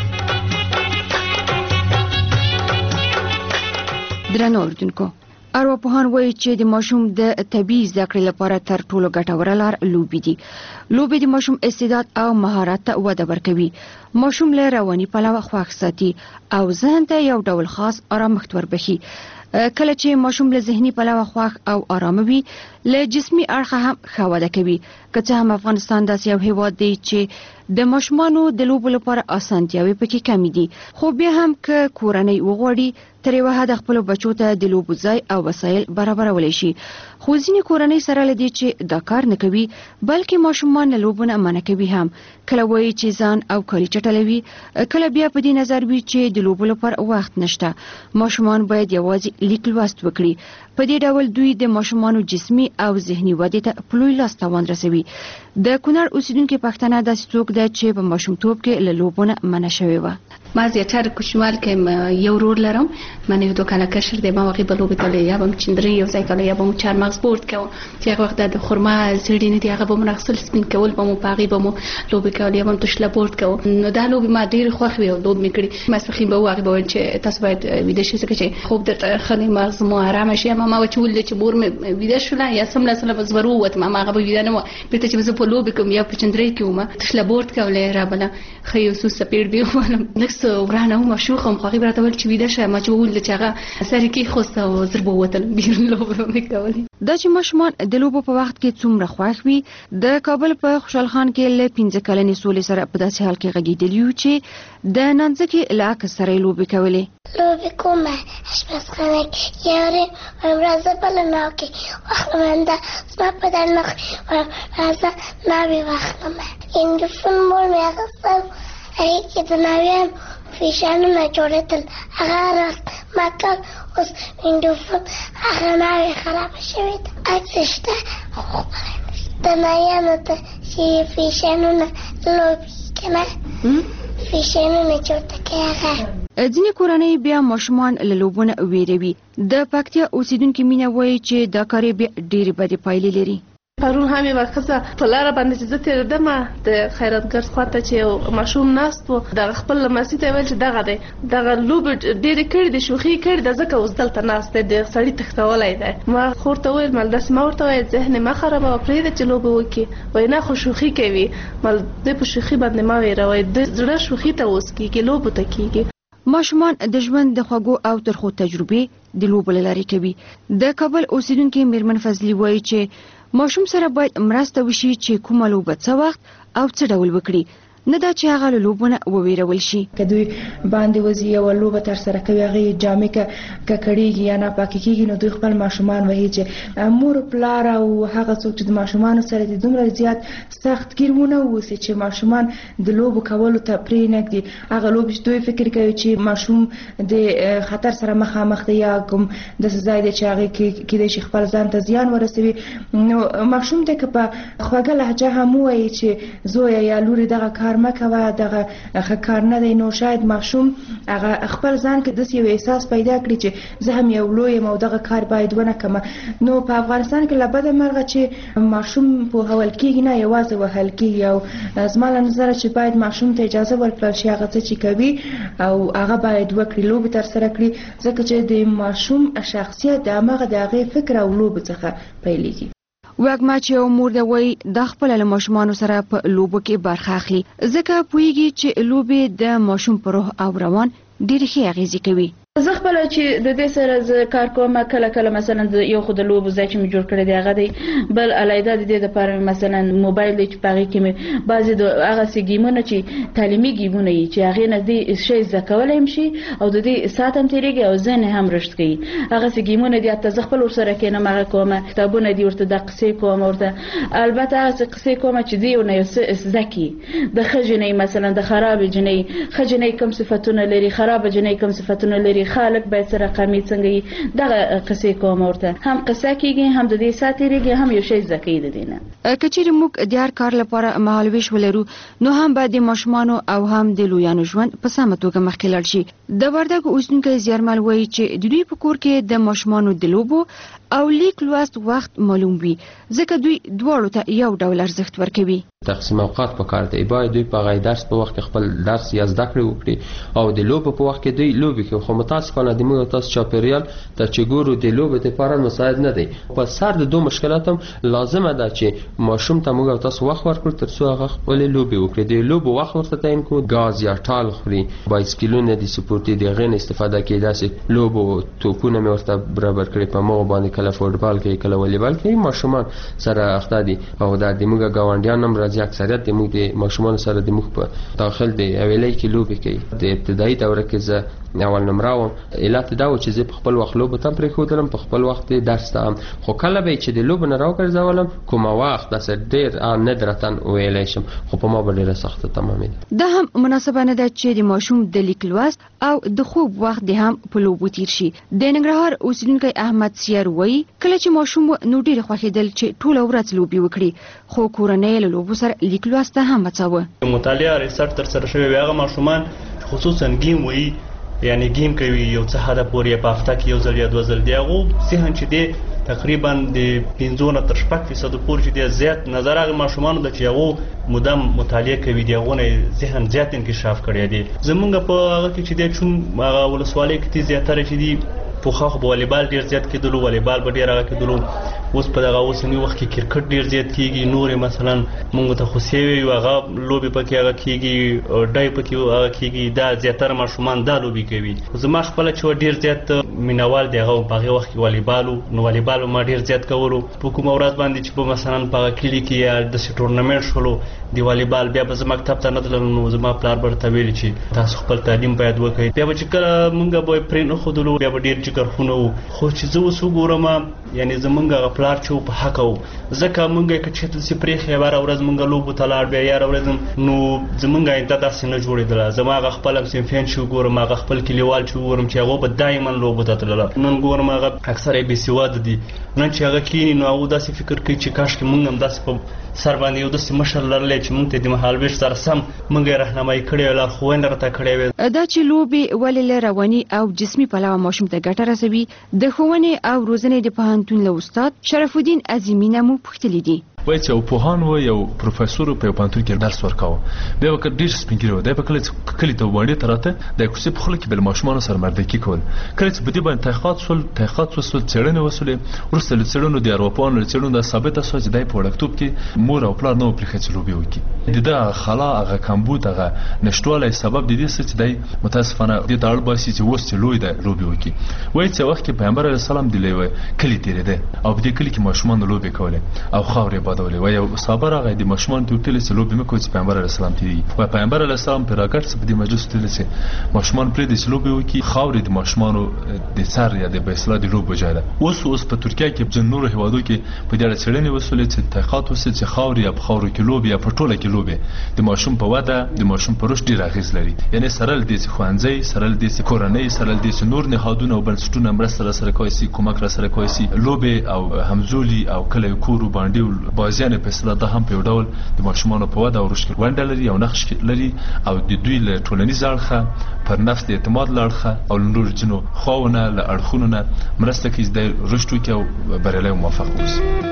درنو اوریدونکو، ارواپوهان وایي چې د ماشوم د طبیعي زده کړې لپاره تر ټولو ګټوره لار لوبې دي. لوبې د ماشوم استعداد او مهارت ته وده ورکوي، ماشوم له رواني پلوه خوښ ساتي او ذهن ته یو ډول خاص آرامښت وربخي. کله چې ماشوم له ذهني پلوه خوښ او آرام وي، له جسمي اړخه هم ښه وده کوي. که څه هم افغانستان داسې یو هیواد دی چې د ماشومانو د لوبو لپاره اسانتیاوې پکې کمې دي، خو بیا هم که کورنۍ وغواړي تر یوه حده خپلو بچو ته د لوبو ځای او وسایل برابرولی شي. خو ځینې کورنۍ سره له دې چې دا کار نه کوي بلکې ماشومان له لوبو نه منع کوي هم. کله وایي چې ځان او کالي چټلوي، کله بیا په دې نظر وي چې د لوبو لپاره وخت نشته. ماشومان باید یوازې لیک لوست وکړي. په دې ډول دوی د ماشومانو جسمي او ذهني ودې ته په لوی لاس تاوان رسوي. د کونړ اوسیدونکي پښتانه داسې څوک ده چې په ماشومتوب کې له لوبو نه منع شوی و. ما زیاتره کوچنیوال کې یو ورور لرم، من یو دوه کاله کشر دی، ما هغې به لوبې کولې، یا به م چندرۍ یو ځای کوله، یا به مو چهارمغز بورډ کوو چې هغه وخت د خرما زیړې نه دي، هغه به مو اخیستل سپین کول به مو په هغې به مو لوبې کولې، یا به م تشله بورډ کوو. نو دا لوبې ما ډېرې خوښې وې او لوب مې کړي. ماسپښین به و هغې به ویل چې تاسو باید ویده شئ ځکه چې خوب درته ښه دی، مغز مو ارامه شي. اما ما به چې ولید چې مور مې ویده شوله یا سمله سمله به زه ور ووتم، اما هغه به ویده نه وه. بېرته چې به زه په لوبې کوم یا په چندرۍ کې وم تشله بورډ کولی رابله ښه یو څو څپېړ دې ووالم، لږ څه ورانه وم شوخه وم، خو هغې به راته ویل چې ویده شه. ما چې وولید چې هغه سر یې کېښوسته او زر به ووتلم بیرون لوبې به مې کولې. دا چې ماشومان د لوبو په وخت کې څومره خوښ وي، د کابل په خوشحال خان کې له پنځه کلنې سولې سره په داسې حال کې غږېدلي یو چې د نانځکې له عکس سره یې لوبې کولې. لوبې کومه اشپزخانه کې یارې وایم راځه بله ناو کې واخلم، دا زما په در نخ وایم راځه ناوې واخلمه. هندوفون مور مې اخیستی و، هغې کې د ناویانو فیشانونه جوړېدل، هغه راست ما کړ. اوس هندوفون هغه ناوې خرابه شوې ده، عکس شته خو د ناویانو ته چې فیشانونه لوبې که نه فیشانونه جوړته کوي هغه. ځینې کورنۍ بیا ماشومان له لوبو نه ویروي. د پکتیا اوسیدونکې مینه وایي چې دا کار یې بیا ډېرې بدې پایلې لري. پرون هم یوه ښځه په لاره باندې چې زه تېرېدمه د خیراتګر خواته چې یو ماشوم ناست و، دغه خپل لمسي ته یې ویل چې دغه دی دغه لوبې ډېرې کړي دي، شوخي یې کړي ده، ځکه اوس دلته ناست دی، د سړي تښتولی دی. ما خور ته وویل مل داسې ما ورته ویل ذهن یې مه خرابوه، پرېږده چې لوبې وکړي. وایي نه خو شوخي کوي. مل دوی په شوخي باندې مه ویروئ، د زړه شوخي ته اوس کېږي، لوبو ته کېږي. ماشومان د ژوند د خوږو او ترخو تجربې د لوبو له لارې کوي. د کابل اوسیدونکي میرمن فضلي وایي چې ماشوم سره باید مرسته وشي چې کومه لوبه څه وخت او څه ډول وکړي، نه دا چې هغه له لوبو نه وویرول شي. که دوی باندې وځي یوه لوبه ترسره کوي، هغې جامې که ککړېږي یا ناپاکې کېږي، نو دوی خپل ماشومان وهي چې مور پلار او هغه څوک چې د ماشومانو سره دي دومره زیات سختګیر ونه اوسي چې ماشومان د لوبو کولو ته پرېنږدي. هغه لوبې چې دوی فکر کوي چې ماشوم د خطر سره مخامخ دی یا کوم داسې ځای دی چې هغې کې کېدای شي خپل ځان ته زیان ورسوي، نو ماشوم ته که په خوږه لهجه هم ووایي چې زویه یا لورې دغه کار مه کوه، دغه ښه کار نه دی، نو شاید ماشوم هغه خپل ځان کې داسې یو احساس پیدا کړي چې زه هم یو لوی یم او دغه کار باید ونه کړم. نو په افغانستان کې له بده مرغه چې ماشوم پوهول کېږي نه یوازې وهل کېږي، او زما له نظره چې باید ماشوم ته اجازه ورکړل شي هغه څه چې کوي او هغه باید وکړي، لوبې ترسره کړي، ځکه چې د ماشوم شخصیت د هماغه د هغې فکر او لوبو څخه پیلېږي. وږمه چې یو مور ده وایي دا خپله له ماشومانو سره په لوبو کې برخه اخلي، ځکه پوهېږي چې لوبې د ماشوم په روح او روان ډېرې ښې اغېزې کوي. زه خپل خپل چې د دې سره ز کار کوم کله کله مثلا یو خود لوب ځای چې جوړ کړی دی هغه دی بل علایده د دې لپاره مثلا موبایل چې پاره کې بعضی د هغه سي گیمونه چې تعلیمي گیمونه یي چې هغه نه دي شی زکولای شي او د دې ساتم تیریږي او ځنه هم رشت کوي هغه سي گیمونه دي ته خپل ورسره کې نه مغه کومه کتابونه دي ورته د قصې کوم ورته البته هغه قصې کوم چې دی نه زکی د خجنې مثلا د خراب جنې خجنې کوم صفاتونه لري خراب جنې کوم صفاتونه لري خالق به سره قمی څنګه دغه قصې کوم ورته هم قصه کیږي هم د دې ساتيريږي هم یو شی زکی د دینه کچېر موږ د هر کار لپاره مهالويش ولرو نو هم به د ماشومان او هم د لویانو ژوند په سمه توګه مخکې لاړ شي د وردګ اوسنکي زیارمل وایي چې د دوی په کور کې د ماشومان د لوبو او لیک لوست وخت معلوم وي ځکه دوی دواړو ته یو ډول ارزښت ورکوي تقسیم اوقات په کار دی باید دوی په غي درس په وخت خپل درس یا زده کړې وکړي او د لوب په وخت کې دوی لوبي کوي خو متاسفانه د موږ تاسو چاپیریال ته چې ګورو د لوب لپاره مساعد نه دی په سر د دوه مشکلات هم لازمه ده چې ماشوم ته موږ تاسو وخت ورکړو تر څو هغه خپل لوبي وکړي د لوب وخت ورته تعین کو غاز یا ټال خوري بایسکلونه د سپورتي د غین استفاده کوي داسې لوب او توپونه مې ورته برابر کړي په موږ باندې کله فوتبال کوي کله والیبال کوي ماشومان سره اخته دي او د موږ گاونډیان هم راځي اکثریت د موږ د ماشومان سره د موږ په داخل د اویلای کې لوبي کوي د ابتدایي دوره کې زه اول نمراوم علت دا و چې زه په خپل وخت لوب ته پرې خودلم په خپل وخت درس ته خو کله به چې د لوب نه راوګرځولم کومه وخت داسې ډیر ندرتن ویلای شم خو په ما به ډیره سخته تمامېده دا هم مناسبه نه ده چې د ماشوم د لیک لوست او د خوب وخت د هم په لوبو تیر شي د ننګرهار اوسیدونکي احمد سیر وایي کله چې ماشوم نو ډیر خوښیدل چې ټول ورځ لوبي وکړي خو کورنۍ له لوبو سره لیک لوست هم هڅاوه مطالعه ریسرچ تر سره شوی هغه ماشومان خصوصا گیم وایي یعنی گیم کوي یو څه حدا پورې په هفته کې یو ځل یا دوه ځل دی هغه ذهن چې دی تقریبا د پنځه نه تر شپږ فیصد پورې چې دی زیات نظر هغه ماشومان د چې هغه مدام مطالعه کوي دی هغه ذهن زیات انکشاف کړی دی زمونږ په هغه کې چې دی چون هغه ولسوالۍ کې زیاتره چې دی په خاص په والیبال ډیر زیات کېدلو والیبال به ډیر هغه کېدلو اوس په دغه اوسنی وخت کې کرکټ ډیر زیات کیږي نور مثلا مونږ ته خو سیوي هغه لوبي پکې هغه کیږي ډای پکې هغه کیږي دا زیاتره ماشومان دا لوبي کوي زما خپل چې ډیر زیات مینوال دی هغه په هغه وخت کې والیبال نو والیبال ما ډیر زیات کولو په کوم ورځ باندې چې په مثلا په کلی کې یا د ټورنمنت شولو دی والیبال بیا به زما مکتب ته نه تلل نو زما پلار برته ویل چې تاسو خپل تعلیم باید وکړئ بیا چې کله مونږ به پرې نه خودلو بیا ډیر ذکرونه خو چې زه وسو ګورم یعنی زمونږ پلار چې په حق او ځکه مونږ کې چې تل سپری خبر اورز مونږ لوب تلار بیا یار اورز نو زمونږ انده تاسو نه جوړېدل زما خپل سیم فین شو ګورم هغه خپل کلیوال چې ګورم چې هغه به دایما لوب تلل نن ګورم هغه اکثره به سواد دي نن چې هغه کینی نو او داسې فکر کوي چې کاش کې مونږ هم داسې په سر باندې یو داسې مشر لرلې چې مونږ ته د مهالويش سره سم مونږه راهنمایي کړې ولا خو نه راته کړې وې دا چې لوبي ولې رواني او جسمي پلاوه ماشوم ته ګټه رسوي د ښوونې او روزنې د پوهنتون له استاد شرف الدین عظیمی مو پوښتلي دي وای چې یو پوهان و یو پروفیسور په پوهنتون کې درس ورکاوه بیا وکړ ډیر سپینګری و دا په کله کلی ته وړي تراته د کوڅې په خله کې بل ماشومان سره مردکی کول کله چې بده باندې تحقیقات سول تحقیقات وسول چړنه وسولې ورسره چړنو د اروپانو چړنو د ثابته سو چې دای په وړکتوب کې مور او پلار نو پرې خچ لوبي وکي د دا خلا هغه کمبود هغه نشټواله سبب د دې چې دای متاسفانه د داړ باسي چې وسته لوی د لوبي وکي وای چې وخت کې پیغمبر علیه السلام دی لوي کلی تیرې ده او په دې کلی کې ماشومان لوبي کوله او خاورې بادولې وای او صابر هغه د ماشومان ته تل چې لوبي مکو چې پیغمبر علیه السلام تی وای پیغمبر علیه السلام پر راګټ څه په دې مجلس تل چې ماشومان پرې د لوبي وکي خاورې د ماشومانو د سر یا د بیسلا د لوبو جاله اوس اوس په ترکیه کې په نور هوادو کې په دې چړنې وسولې چې تحقیقات وسه چې خاورې یا په خاورو کې لوبي یا په ټوله کې لوبي د ماشوم په وده د ماشوم پر رشد ډیر اغیز لري یعنی سره د خوانځي سره د کورنۍ سره د نور نهادونه او بنسټونه مرسته سره کوي سي کومک را سره کوي سي لوبي او همزولي او کله کورو باندې بازیان په سره د هم په ډول د ماشومان په وده او رشد ونډه لري او نقش لري او د دوی له ټولنیز اړخه پر نفس د اعتماد لړخه او نور جنو خواونه له اړخونو مرسته کوي د رشد او بریالي موفق اوسي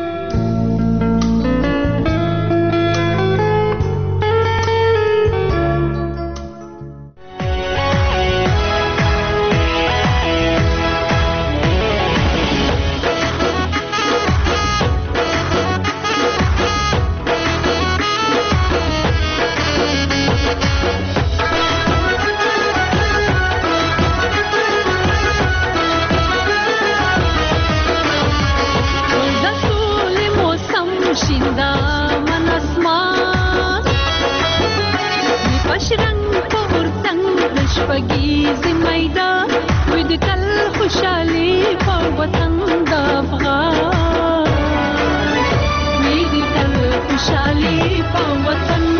خوش رنگ پور تنگ شپږیز میدان وې د تل خوشالي په وطن د افغان وې د تل خوشالي په وطن